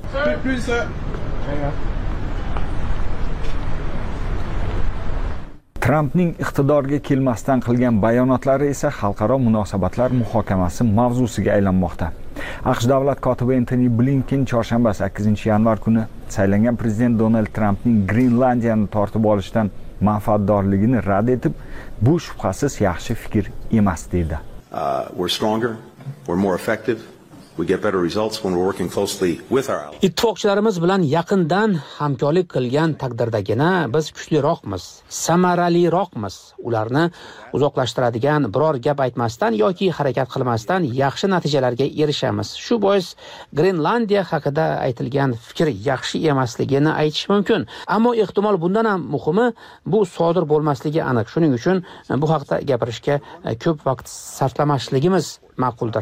Trumpning iqtidorga kelmasdan qilgan bayonotlari esa xalqaro munosabatlar muhokamasi mavzusiga aylanmoqda. AQSh davlat kotibi Antony Blinken chorshanba 8-yanvar kuni saylangan prezident Donald Trumpning Grenlandiyani tortib olishdan manfaatdorligini rad etib, bu shubhasiz yaxshi fikr emas dedi. We're stronger, we're more effective, Ittifoqchilarimiz bilan yaqindan hamkorlik qilgan taqdirdagina biz kuchliroqmiz, samaraliroqmiz. Ularni uzoqlashtiradigan biror gap aytmasdan yoki harakat qilmasdan yaxshi natijalarga erishamiz. Shu bois Grenlandiya haqida aytilgan fikr yaxshi emasligini aytish mumkin, ammo ehtimol bundan ham muhimi bu sodir bo'lmasligi aniq. Shuning uchun bu haqda gapirishga ko'p vaqt sarflamasligimiz ma'quldir.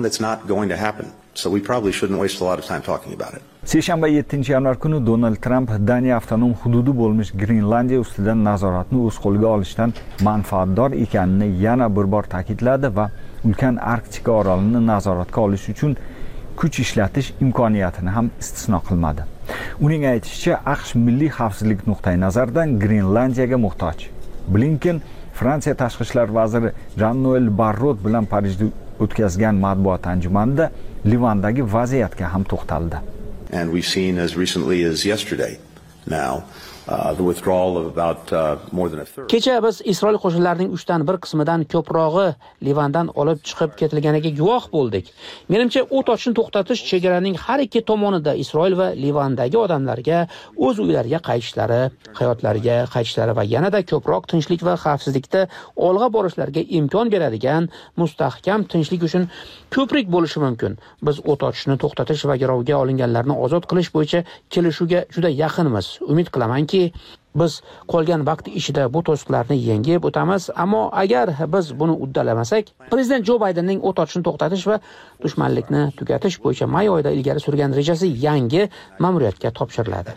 Seshanba 7-yanvar kuni Donald Trump Daniya avtonom hududi bo'lmish Grenlandiya ustidan nazoratni o'z qo'liga olishdan manfaatdor ekanini yana bir bor ta'kidladi va ulkan Arktika orolini nazoratga olish uchun kuch ishlatish imkoniyatini ham istisno qilmadi. Uning aytishicha, AQSh milliy xavfsizlik nuqtai nazaridan Grenlandiyaga muhtoj. Blinken Fransiya tashqi ishlar vaziri Jean-Noël Barrot bilan Parijda o'tkazgan matbuot anjumanida Livandagi vaziyatga ham to'xtaldi. And we've seen as recently as yesterday now the withdrawal of about more than a third. Kecha biz Isroil qo'shinlarining 3/1 qismidan ko'prog'i Livandan olib chiqib ketilganiga guvoh bo'ldik. Menimcha, o't ochishni to'xtatish chegaraning har ikki tomonida Isroil va Livandagi odamlarga o'z uylariga qaytishlari, hayotlariga qaytishlari va yanada ko'proq tinchlik va xavfsizlikda olg'a borishlariga imkon beradigan mustahkam tinchlik uchun ko'prik bo'lishi mumkin. Biz o't ochishni to'xtatish va garovga olinganlarni ozod qilish bo'yicha kelishuvga juda yaqinmiz. Umid qilamanki, biz qolgan vaqt ichida bu to'siqlarni yengib o'tamiz, ammo agar biz buni uddalamasak, prezident Jo Baydenning o't ochishni to'xtatish va dushmanlikni tugatish bo'yicha may oyida ilgari surgan rejasi yangi ma'muriyatga topshiriladi.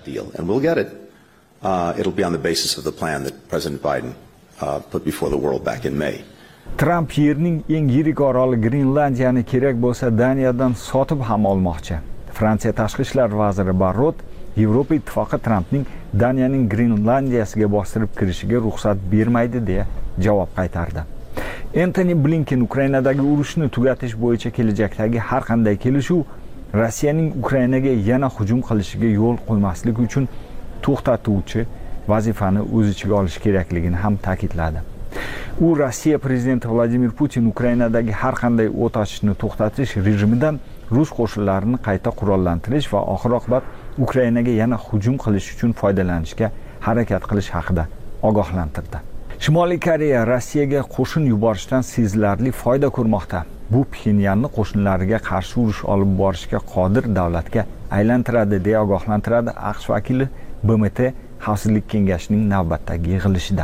It'll be on the basis of the plan that President Biden put before the world back in May. Trump yerning eng yirik oroli Grenlandiyani kerak bo'lsa Daniyadan sotib ham olmoqchi. Fransiya tashqi ishlar vaziri Barrot Yevropa ittifoqi Trumpning Daniyaning Grenlandiyasiga bostirib kirishiga ruxsat bermaydi deya javob qaytardi. Antony Blinken Ukrainadagi urushni tugatish bo'yicha kelajakdagi har qanday kelishuv Rossiyaning Ukrainaga yana hujum qilishiga yo'l qo'ymaslik uchun to'xtatuvchi vazifani o'z ichiga olish kerakligini ham ta'kidladi. U Rossiya prezidenti Vladimir Putin Ukrainadagi har qanday o't ochishni to'xtatish rejimidan rus qo'shinlarini qayta qurollantirish va oxir-oqibat Ukrainaga yana hujum qilish uchun foydalanishga harakat qilish haqida ogohlantirdi. Shimoliy Koreya Rossiyaga qo'shin yuborishdan sezilarli foyda ko'rmoqda. Bu Pxenyanni qo'shinlariga qarshi urush olib borishga qodir davlatga aylantiradi deya ogohlantiradi AQSh vakili BMT Xavfsizlik kengashining navbatdagi yig'ilishida.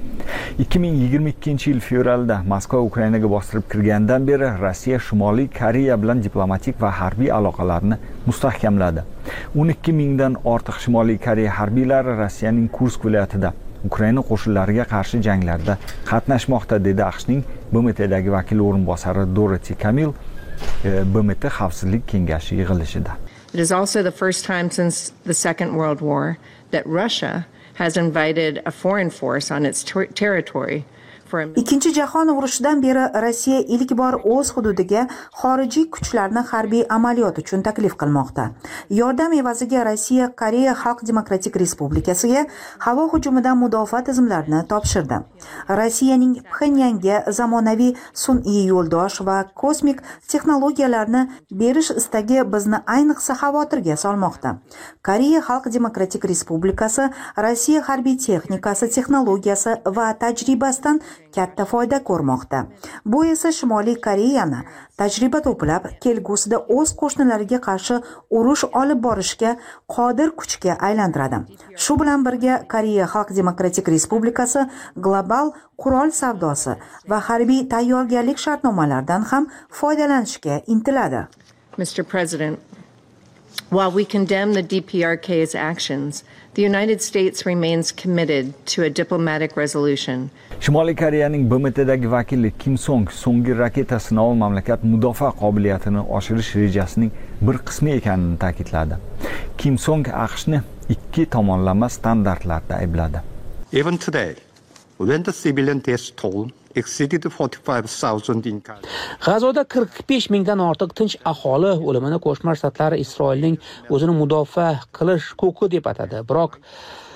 2022-yil fevralda Moskva Ukrainaga bostirib kirgandan beri Rossiya Shimoliy Koreya bilan diplomatik va harbiy aloqalarni mustahkamladi. 12 mingdan ortiq Shimoliy Koreya harbiylari Rossiyaning Kursk viloyatida Ukraina qo'shinlariga qarshi janglarda qatnashmoqda, dedi AQShning BMTdagi vakil o'rinbosari Dorothy Camille BMT Xavfsizlik kengashi yig'ilishida. It is also the first time since the Second World War that Russia has invited a foreign force on its territory. Ikkinchi jahon urushidan beri Rossiya ilk bor o'z hududiga xorijiy kuchlarni harbiy amaliyot uchun taklif qilmoqda. Yordam evaziga Rossiya Koreya Xalq Demokratik Respublikasiga havo hujumidan mudofaa tizimlarini topshirdi. Rossiyaning Pxenyanga zamonaviy sun'iy yo'ldosh va kosmik texnologiyalarni berish istagi bizni ayniqsa xavotirga solmoqda. Koreya Xalq Demokratik Respublikasi Rossiya harbiy texnikasi, texnologiyasi va tajribasidan katta foyda ko'rmoqda. Bu esa Shimoliy Koreyani tajriba to'plab, kelgusida o'z qo'shnilariga qarshi urush olib borishga qodir kuchga aylantiradi. Shu bilan birga Koreya Xalq Demokratik Respublikasi global qurol savdosi va harbiy tayyorgarlik shartnomalaridan ham foydalanishga intiladi. Mr. President, while we condemn the DPRK's actions, the United States remains committed to a diplomatic resolution. Shimoliy Koreyaning BMTdagi vakili Kim Song so'nggi raketa sinovi mamlakat mudofaa qobiliyatini oshirish rejasining bir qismi ekanini ta'kidladi. Kim Song AQShni ikki tomonlama standartlarda aybladi. Even today, when the civilian death toll exceeded 45,000 in G'azoda 45 mingdan ortiq tinch aholi o'limini Qo'shma Shtatlar Isroilning o'zini mudofaa qilish huquqi deb atadi. Biroq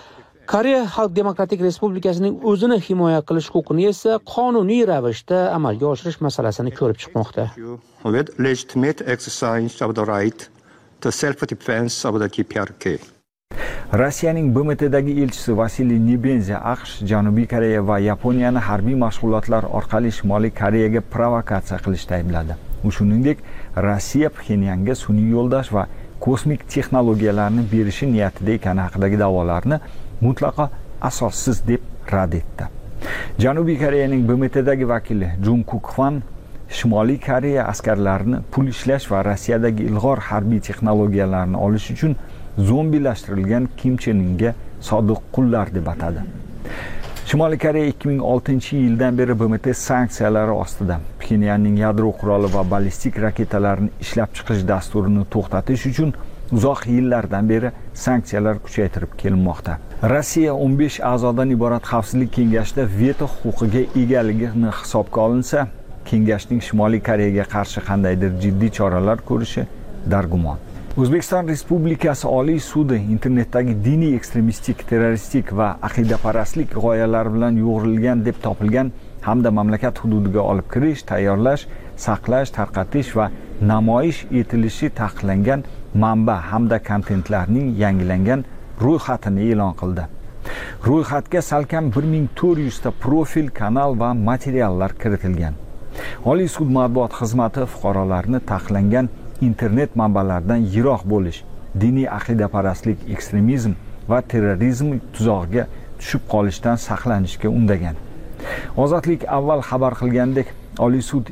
Koreya Xalq Demokratik Respublikasining o'zini himoya qilish huquqini esa qonuniy ravishda amalga oshirish masalasini ko'rib chiqmoqda. With legitimate exercise of the right to self-defense of the DPRK. Rossiyaning BMTdagi elchisi Vasiliy Nebenzi AQSh, Janubiy Koreya va Yaponiyani harbiy mashg'ulotlar orqali Shimoliy Koreyaga provokatsiya qilishda aybladi. U shuningdek, Rossiya Pxenyanga sun'iy yo'ldosh va kosmik texnologiyalarni berishi niyatida ekani haqidagi da'volarni mutlaqo asossiz deb rad etdi. Janubiy Koreyaning BMTdagi vakili Jung Kuk-hwan Shimoliy Koreya askarlarini pul ishlash va Rossiyadagi ilg'or harbiy texnologiyalarni olish uchun zombilashtirilgan Kim Chen Inga sodiq qullar deb atadi. Shimoliy Koreya 2006-yildan beri BMT sanksiyalari ostida. Pxenyanning yadro quroli va ballistik raketalarni ishlab chiqish dasturini to'xtatish uchun uzoq yillardan beri sanksiyalar kuchaytirib kelinmoqda. Rossiya 15 a'zodan iborat xavfsizlik kengashida veto huquqiga egaligini hisobga olinsa, kengashning Shimoliy Koreyaga qarshi qandaydir jiddiy choralar ko'rishi dargumon. O'zbekiston Respublikasi Oliy sudi internetdagi diniy ekstremistik, terroristik va aqidaparastlik g'oyalari bilan yo'g'rilgan deb topilgan hamda mamlakat hududiga olib kirish, tayyorlash, saqlash, tarqatish va namoyish etilishi taqiqlangan manba hamda kontentlarning yangilangan ro'yxatini e'lon qildi. Ro'yxatga salkam 1400 ta profil, kanal va materiallar kiritilgan. Oliy sud matbuot xizmati fuqarolarni taqiqlangan internet manbalaridan yiroq bo'lish, diniy aqidaparastlik, ekstremizm va terrorizm tuzog'iga tushib qolishdan saqlanishga undagan. Ozodlik avval xabar qilgandek, Oliy sud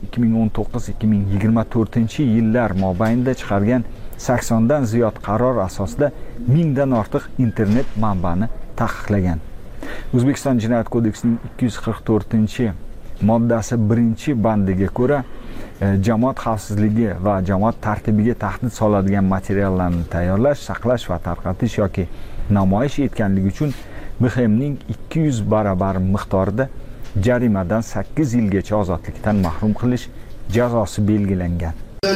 2019-2024-yillar mobaynida chiqargan 80 dan ziyod qaror asosida 1000 dan ortiq internet manbani taqiqlagan. O'zbekiston Jinoyat kodeksining 244-moddasi 1-bandiga ko'ra jamoat xavfsizligi va jamoat tartibiga tahdid soladigan materiallarni tayyorlash, saqlash va tarqatish yoki namoyish etganligi uchun BXMning 200 barobar miqdorida jarimadan 8 yilgacha ozodlikdan mahrum qilish jazosi belgilangan.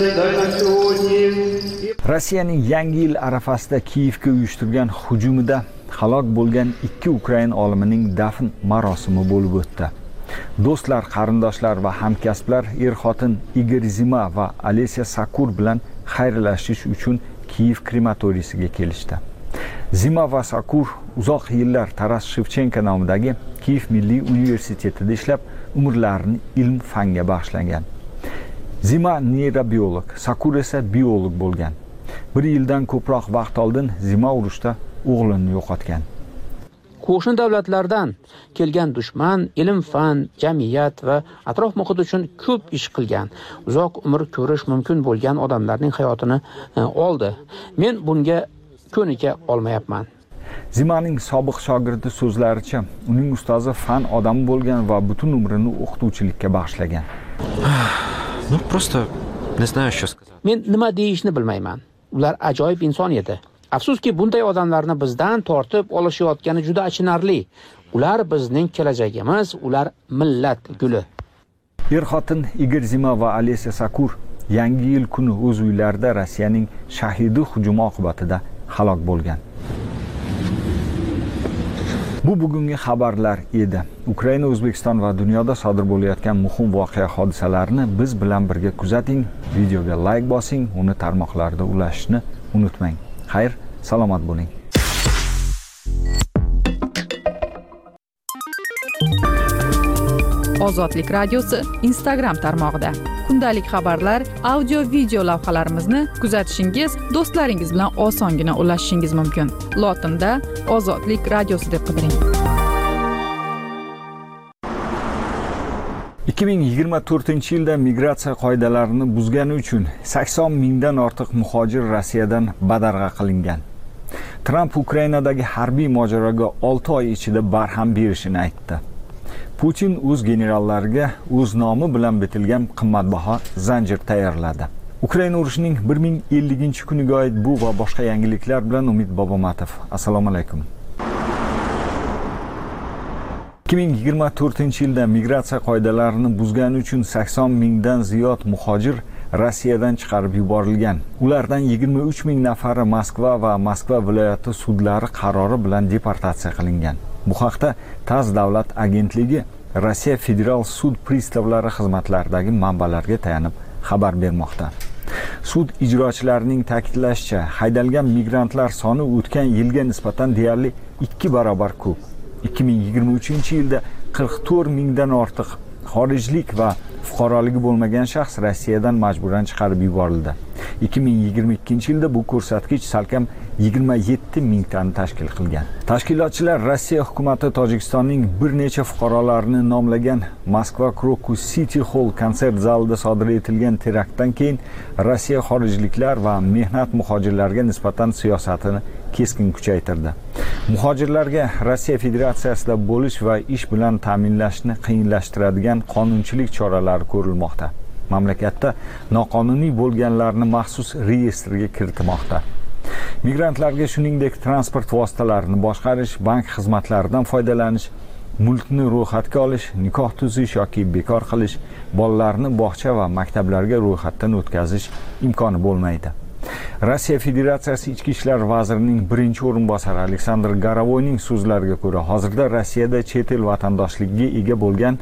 Rossiyaning Yangi yil arafasida Kiyevga uyushtirgan hujumida halok bo'lgan 2 Ukrain olimining dafn marosimi bo'lib o'tdi. Do'stlar, qarindoshlar va hamkasblar er-xotin Igor Zima va Alesya Sakur bilan xayrlashish uchun Kiyev krematoriysiga kelishdi. Zima va Sakur uzoq yillar Taras Shevchenko nomidagi Kiyev Milliy universitetida ishlab, umrlarini ilm-fanga bag'ishlagan. Zima neyrobiolog, Sakur esa biolog bo'lgan. 1 yildan ko'proq vaqt oldin Zima urushda o'g'lini yo'qotgan. Qo'shni davlatlardan kelgan dushman ilm-fan, jamiyat va atrof muhit uchun ko'p ish qilgan, uzoq umr ko'rish mumkin bo'lgan odamlarning hayotini oldi. Men bunga ko'nika olmayapman. Zimaning sobiq shogirdi so'zlaricha, uning ustozi fan odami bo'lgan va butun umrini o'qituvchilikka bag'ishlagan. Ну, просто не знаю, что сказать. Men nima deyishni bilmayman. Ular ajoyib inson edi. Afsuski, bunday odamlarni bizdan tortib olishayotgani juda achinarli. Ular bizning kelajagimiz, ular millat guli. Er-xotin Igor Zima va Alesya Sakur Yangi yil kuni o'z uylarida Rossiyaning shahidi hujumi oqibatida halok bo'lgan. Bu bugungi xabarlar edi. Ukraina, O'zbekiston va dunyoda sodir bo'layotgan muhim voqea hodisalarni biz bilan birga kuzating. Videoga like bosing, uni tarmoqlarda ulashishni unutmang. Xayr, salomat bo'ling. Ozodlik radiosi Instagram tarmog'ida kundalik xabarlar, audio, video lavhalarimizni kuzatishingiz, do'stlaringiz bilan osongina ulashishingiz mumkin. Lotinda Ozodlik radiosi deb qidiring. 2024-yilda migratsiya qoidalarini buzgani uchun 80 mingdan ortiq muhojir Rossiyadan badarg'a qilingan. Tramp Ukrainadagi harbiy mojaroga 6 oy ichida barham berishini aytdi. Putin o'z generallariga o'z nomi bilan bitilgan qimmatbaho zanjir tayyorladi. Ukraina urushining 1050-kuniga oid bu va boshqa yangiliklar bilan Umid Bobomatov. Assalomu alaykum. 2024-yilda migratsiya qoidalarini buzgani uchun 80 mingdan ziyod muhojir Rossiyadan chiqarib yuborilgan. Ulardan 23 ming nafari Moskva va Moskva viloyati sudlari qarori bilan deportatsiya qilingan. Bu haqda TASS davlat agentligi Rossiya federal sud pristavlari xizmatlaridagi manbalarga tayanib xabar bermoqda. Sud ijrochilarining ta'kidlashicha, haydalgan migrantlar soni o'tgan yilga nisbatan deyarli 2 barobar ko'p. 2023-yilda 44 mingdan ortiq xorijlik va fuqaroligi bo'lmagan shaxs Rossiyadan majburan chiqarib yuborildi. 2022-yilda bu ko'rsatkich salkam 27 mingtani tashkil qilgan. Tashkilotchilar Rossiya hukumati Tojikistonning bir necha fuqarolarini nomlagan Moskva Krokus City Hall konsert zalida sodir etilgan teraktdan keyin Rossiya xorijliklar va mehnat muhojirlarga nisbatan siyosatini keskin kuchaytirdi. Muhojirlarga Rossiya Federatsiyasida bo'lish va ish bilan ta'minlashni qiyinlashtiradigan qonunchilik choralari ko'rilmoqda. Mamlakatda noqonuniy bo'lganlarni maxsus reyestrga kiritmoqda. Migrantlarga shuningdek transport vositalarini boshqarish, bank xizmatlaridan foydalanish, mulkni ro'yxatga olish, nikoh tuzish yoki bekor qilish, bolalarni bog'cha va maktablarga ro'yxatdan o'tkazish imkoni bo'lmaydi. Rossiya Federatsiyasi Ichki ishlar vazirining birinchi o'rinbosari Aleksandr Garovoyning so'zlariga ko'ra, hozirda Rossiyada chet el vatandoshligiga ega bo'lgan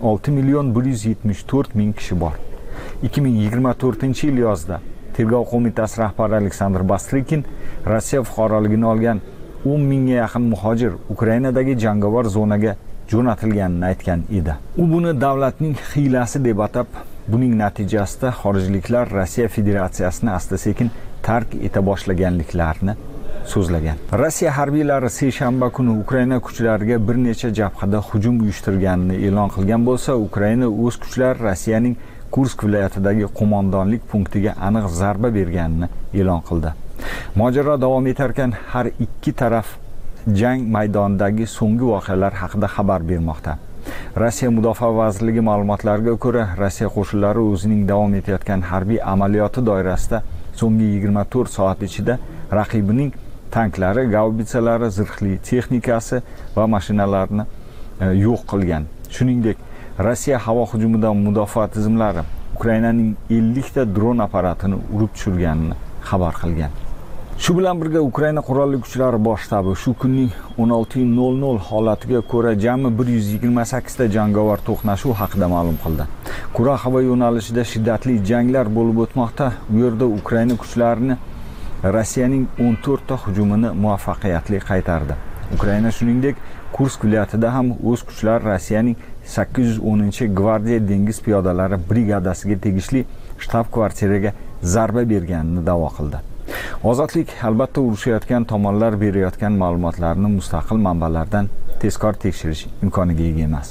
6.174 ming kishi bor. 2024-yil yozda Tergov qo'mitasi rahbari Aleksandr Bastrikin Rossiya fuqaroligini olgan 10 mingga yaqin muhojir Ukrainadagi jangovar zonaga jo'natilganini aytgan edi. U buni davlatning hiylasi deb atab, buning natijasida xorijliklar Rossiya Federatsiyasini asta-sekin tark eta boshlaganliklarini so'zlagan. Rossiya harbiylari seshanba kuni Ukraina kuchlariga bir necha jabhada hujum uyushtirganini e'lon qilgan bo'lsa, Ukraina o'z kuchlari Rossiyaning Kursk viloyatidagi qo'mondonlik punktiga aniq zarba berganini e'lon qildi. Mojaro davom etarkan, har ikki taraf jang maydonidagi so'nggi voqealar haqida xabar bermoqda. Rossiya Mudofaa vazirligi ma'lumotlariga ko'ra, Rossiya qo'shinlari o'zining davom etayotgan harbiy amaliyoti doirasida so'nggi 24 soat ichida raqibining tanklari, gaubitsalari, zirhli texnikasi va mashinalarini yo'q qilgan. Shuningdek, Rossiya havo hujumidan mudofaa tizimlari Ukrainaning 50 ta dron apparatini urib tushirganini xabar qilgan. Shu bilan birga Ukraina qurolli kuchlari bosh shtabi shu kunning 16:00 holatiga ko'ra jami 128 ta jangovar to'qnashuv haqida ma'lum qildi. Qura havo yo'nalishida shiddatli janglar bo'lib o'tmoqda. Bu yerda Ukraina kuchlarini Rossiyaning 14 ta hujumini muvaffaqiyatli qaytardi. Ukraina shuningdek Kursk viloyatida ham o'z kuchlari Rossiyaning 810-gvardiya dengiz piyodalari brigadasiga tegishli shtab-kvartiraga zarba berganini da'vo qildi. Ozodlik albatta urushayotgan tomonlar berayotgan ma'lumotlarni mustaqil manbalardan tezkor tekshirish imkoniga ega emas.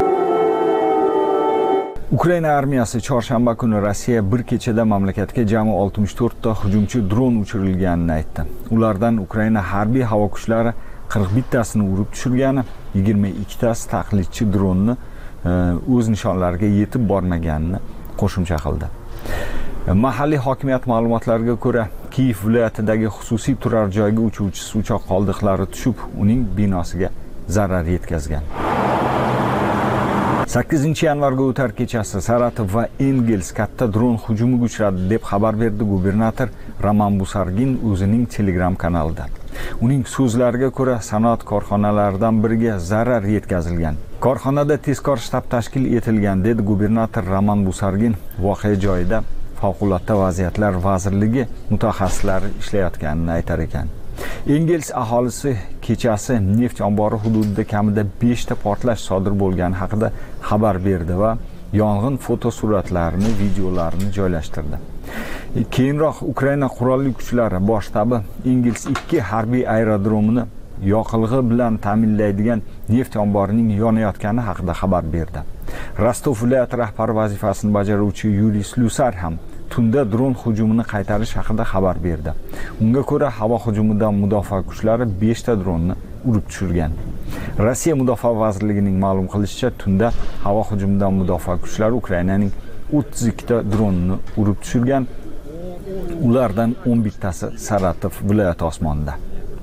Ukraina armiyasi chorshanba kuni Rossiya bir kechada mamlakatga jami 64 ta hujumchi dron uchirilganini aytdi. Ulardan Ukraina harbiy havo kuchlari 41 tasini urib tushirgani, 22 tasi taqlidchi dronni o'z nishonlariga yetib bormaganini qo'shimcha qildi. Mahalliy hokimiyat ma'lumotlariga ko'ra, Kiyev viloyatidagi xususiy turar joyga uchuvchisi uchoq qoldiqlari tushib, uning binosiga zarar yetkazgan. 8-yanvarga o'tar kechasi Saratov va Engels katta dron hujumiga uchradi deb xabar berdi gubernator Roman Busargin o'zining Telegram kanalida. Uning so'zlariga ko'ra, sanoat korxonalaridan biriga zarar yetkazilgan. Korxonada tezkor shtab tashkil etilgan, dedi gubernator Roman Busargin. Voqea joyida Favqulodda vaziyatlar vazirligi mutaxassislari ishlayotganini aytar ekan. Engels aholisi kechasi neft ombori hududida kamida 5 ta portlash sodir bo'lgani haqida xabar berdi va yong'in fotosuratlarini, videolarini joylashtirdi. Keyinroq Ukraina qurolli kuchlari bosh shtabi Engels 2 harbiy aerodromini yoqilg'i bilan ta'minlaydigan neft omborining yonayotgani haqida xabar berdi. Rostov viloyati rahbari vazifasini bajaruvchi Yuriy Slyusar ham tunda dron hujumini qaytarish haqida xabar berdi. Unga ko'ra, havo hujumidan mudofaa kuchlari 5 ta dronni urib tushirgan. Rossiya Mudofaa vazirligining ma'lum qilishicha, tunda havo hujumidan mudofaa kuchlari Ukrainaning 32 ta dronni urib tushirgan. Ulardan 11 tasi Saratov viloyati osmonida.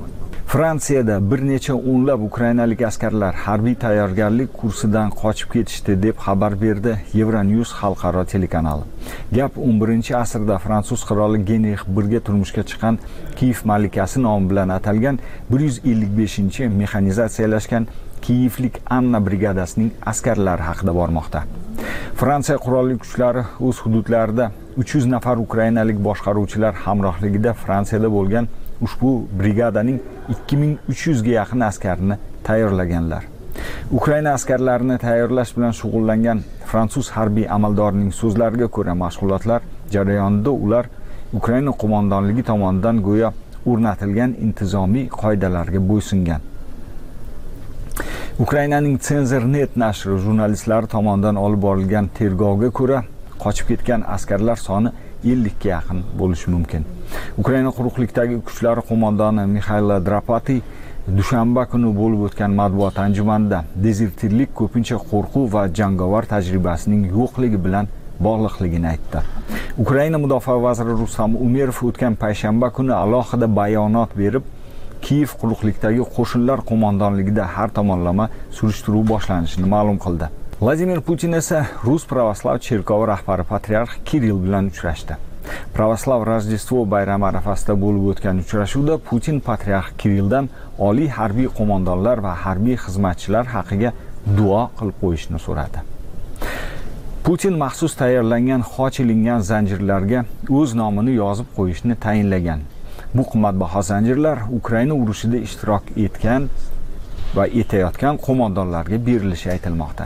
Fransiyada bir necha o'nlab ukrainalik askarlar harbiy tayyorgarlik kursidan qochib ketishdi deb xabar berdi Euronews xalqaro telekanali. Gap 11-asrda fransuz qiroli Genrix I turmushga chiqqan Kiyev malikasi nomi bilan atalgan 155-mexanizatsiyalashgan Kiyevlik Anna brigadasining askarlari haqida bormoqda. Fransiya qurolli kuchlari o'z hududlarida 300 nafar ukrainalik boshqaruvchilar hamrohligida Fransiyada bo'lgan ushbu brigadaning 2300 ga yaqin askarini tayyorlaganlar. Ukraina askarlarini tayyorlash bilan shug'ullangan fransuz harbiy amaldorining so'zlariga ko'ra, mashg'ulotlar jarayonida ular Ukraina qo'mondonligi tomonidan go'yo o'rnatilgan intizomiy qoidalarga bo'ysungan. Ukrainaning Cenzor.net nashri jurnalistlari tomonidan olib borilgan tergovga ko'ra, qochib ketgan askarlar soni 50 ga yaqin bo'lishi mumkin. Ukraina quruqlikdagi kuchlari qo'mondoni Mikhail Drapati dushanba kuni bo'lib o'tgan matbuot anjumanida dezertirlik ko'pincha qo'rquv va jangovar tajribasining yo'qligi bilan bog'liqligini aytdi. Ukraina mudofaa vaziri Rustam Umerov o'tgan payshanba kuni alohida bayonot berib, Kiyev quruqlikdagi qo'shinlar qo'mondonligida har tomonlama surishtiruv boshlanishini ma'lum qildi. Vladimir Putin esa Rus pravoslav cherkovi rahbari patriarx Kirill bilan uchrashdi. Pravoslav Rojdestvo bayrami arafasida bo'lib o'tgan uchrashuvda Putin patriarx Kirilldan oliy harbiy qo'mondonlar va harbiy xizmatchilar haqiga duo qilib qo'yishni so'radi. Putin maxsus tayyorlangan xochilingan zanjirlarga o'z nomini yozib qo'yishni tayinlagan. Bu qimmatbaho zanjirlar Ukraina urushida ishtirok etgan va etayotgan qo'mondonlarga berilishi aytilmoqda.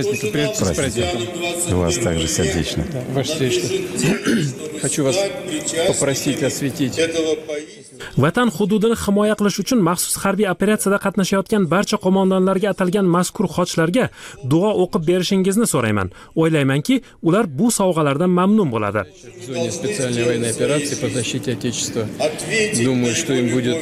Вас также сердечно. Ваше Сельство. Хочу вас попросить осветить. Vatan hududini himoya qilish uchun maxsus harbiy operatsiyada qatnashayotgan barcha qo'mondonlarga atalgan mazkur xochlarga duo o'qib berishingizni so'rayman. O'ylaymanki, ular bu sovg'alardan mamnun bo'ladi. В зоне специальной военной операции по защите Отечества. Думаю, что им будет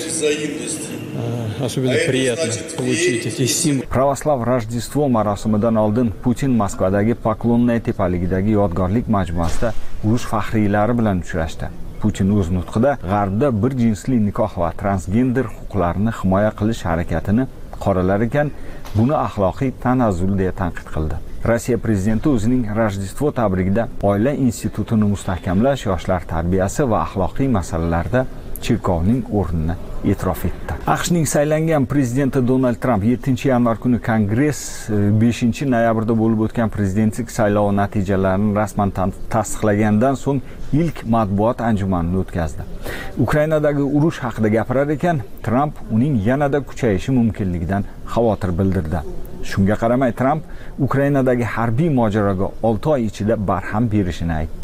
особенно приятно получить эти символы. Pravoslav Rojdestvo marosimidan oldin Putin Moskvadagi Poklonnaya tepaligidagi yodgorlik majmuasida urush faxriylari bilan uchrashdi. Putin o'z nutqida G'arbda bir jinsli nikoh va transgender huquqlarini himoya qilish harakatini qoralar ekan, buni axloqiy tanazzul deya tanqid qildi. Rossiya prezidenti o'zining Rojdestvo tabrigida oila institutini mustahkamlash, yoshlar tarbiyasi va axloqiy masalalarda cherkovning o'rnini e'tirof etdi. AQShning saylangan prezidenti Donald Trump 7-yanvar kuni Kongress 5-noyabrda bo'lib o'tgan prezidentlik saylovi natijalarini rasman tasdiqlagandan so'ng ilk matbuot anjumanini o'tkazdi. Ukrainadagi urush haqida gapirar ekan, Trump uning yanada kuchayishi mumkinligidan xavotir bildirdi. Shunga qaramay Trump Ukrainadagi harbiy mojaroga 6 oy ichida barham berishini aytdi.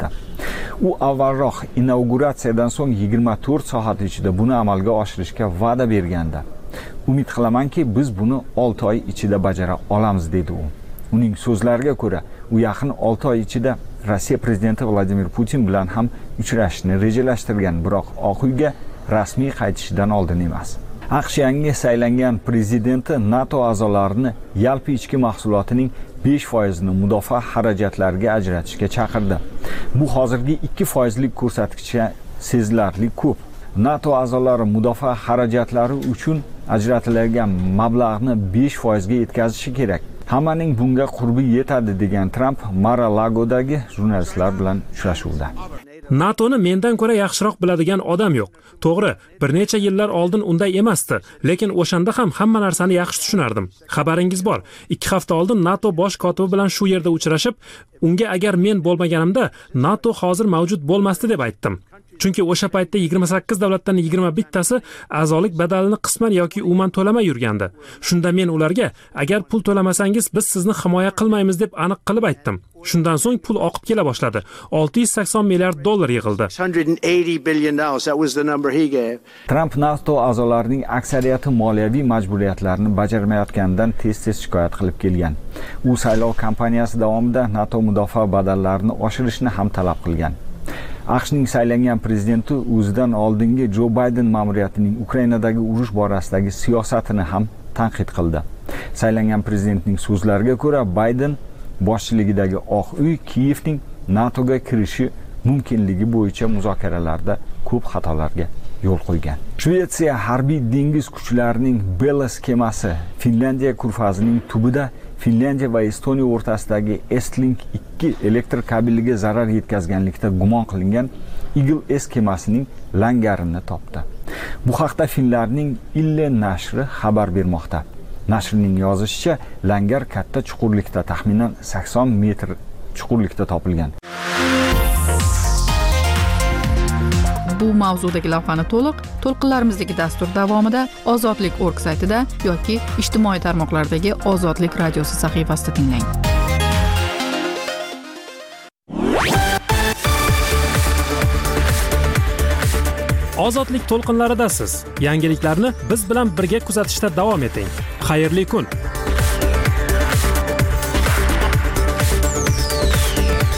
U avvalroq inauguratsiyadan so'ng 24 soat ichida buni amalga oshirishga va'da bergandi. Umid qilamanki, biz buni 6 oy ichida bajara olamiz dedi u. Uning so'zlariga ko'ra, u yaqin 6 oy ichida Rossiya prezidenti Vladimir Putin bilan ham uchrashishni rejalashtirgan, biroq Oq uyga rasmiy qaytishidan oldin emas. AQSh yangi saylangan prezidenti NATO a'zolarini yalpi ichki mahsulotining 5% ni mudofaa xarajatlariga ajratishga chaqirdi. Bu hozirgi 2% ko'rsatkichga sezilarli ko'p. NATO a'zolari mudofaa xarajatlari uchun ajratiladigan mablag'ni 5% ga yetkazishi kerak. Hammaning bunga qurbi yetadi degan Trump Mar-a-Lagodagi jurnalistlar bilan uchrashuvda. NATOni mendan ko'ra yaxshiroq biladigan odam yo'q. To'g'ri, bir necha yillar oldin unday emasdi, lekin o'shanda ham hamma narsani yaxshi tushunardim. Xabaringiz bor, 2 hafta oldin NATO bosh kotibi bilan shu yerda uchrashib, unga agar men bo'lmaganimda NATO hozir mavjud bo'lmasdi deb aytdim. Chunki o'sha paytda 28 davlatdan 21tasi a'zolik badalini qisman yoki umuman to'lamay yurgandi. Shunda men ularga agar pul to'lamasangiz biz sizni himoya qilmaymiz deb aniq qilib aytdim. Shundan so'ng pul oqib kela boshladi. 680 milliard dollar yig'ildi. Trump NATO a'zolarining aksariyati moliyaviy majburiyatlarini bajarmayotganidan tez-tez shikoyat qilib kelgan. U saylov kampaniyasi davomida NATO mudofaa badallarini oshirishni ham talab qilgan. AQShning saylangan prezidenti o'zidan oldingi Joe Biden ma'muriyatining Ukrainadagi urush borasidagi siyosatini ham tanqid qildi. Saylangan prezidentning so'zlariga ko'ra, Biden boshchiligidagi Oq uy Kiyevning NATOga kirishi mumkinligi bo'yicha muzokaralarda ko'p xatolarga yo'l qo'ygan. Shvetsiya harbiy dengiz kuchlarining Belas kemasi Finlandiya ko'rfazining tubida Finlandiya va Estoniya o'rtasidagi Estlink 2 elektr kabeliga zarar yetkazganlikda gumon qilingan Eagle S kemasining langarini topdi. Bu haqda Finlarning Ille nashri xabar bermoqda. Nashrning yozishicha, langar katta chuqurlikda, taxminan 80 metr chuqurlikda topilgan. Bu mavzudagi lavhani to'lqinlarimizdagi dastur davomida ozodlik.org saytida yoki ijtimoiy tarmoqlardagi Ozodlik radiosi sahifasida tinglang. Ozodlik to'lqinlaridasiz. Yangiliklarni biz bilan birga kuzatishda davom eting. Xayrli kun.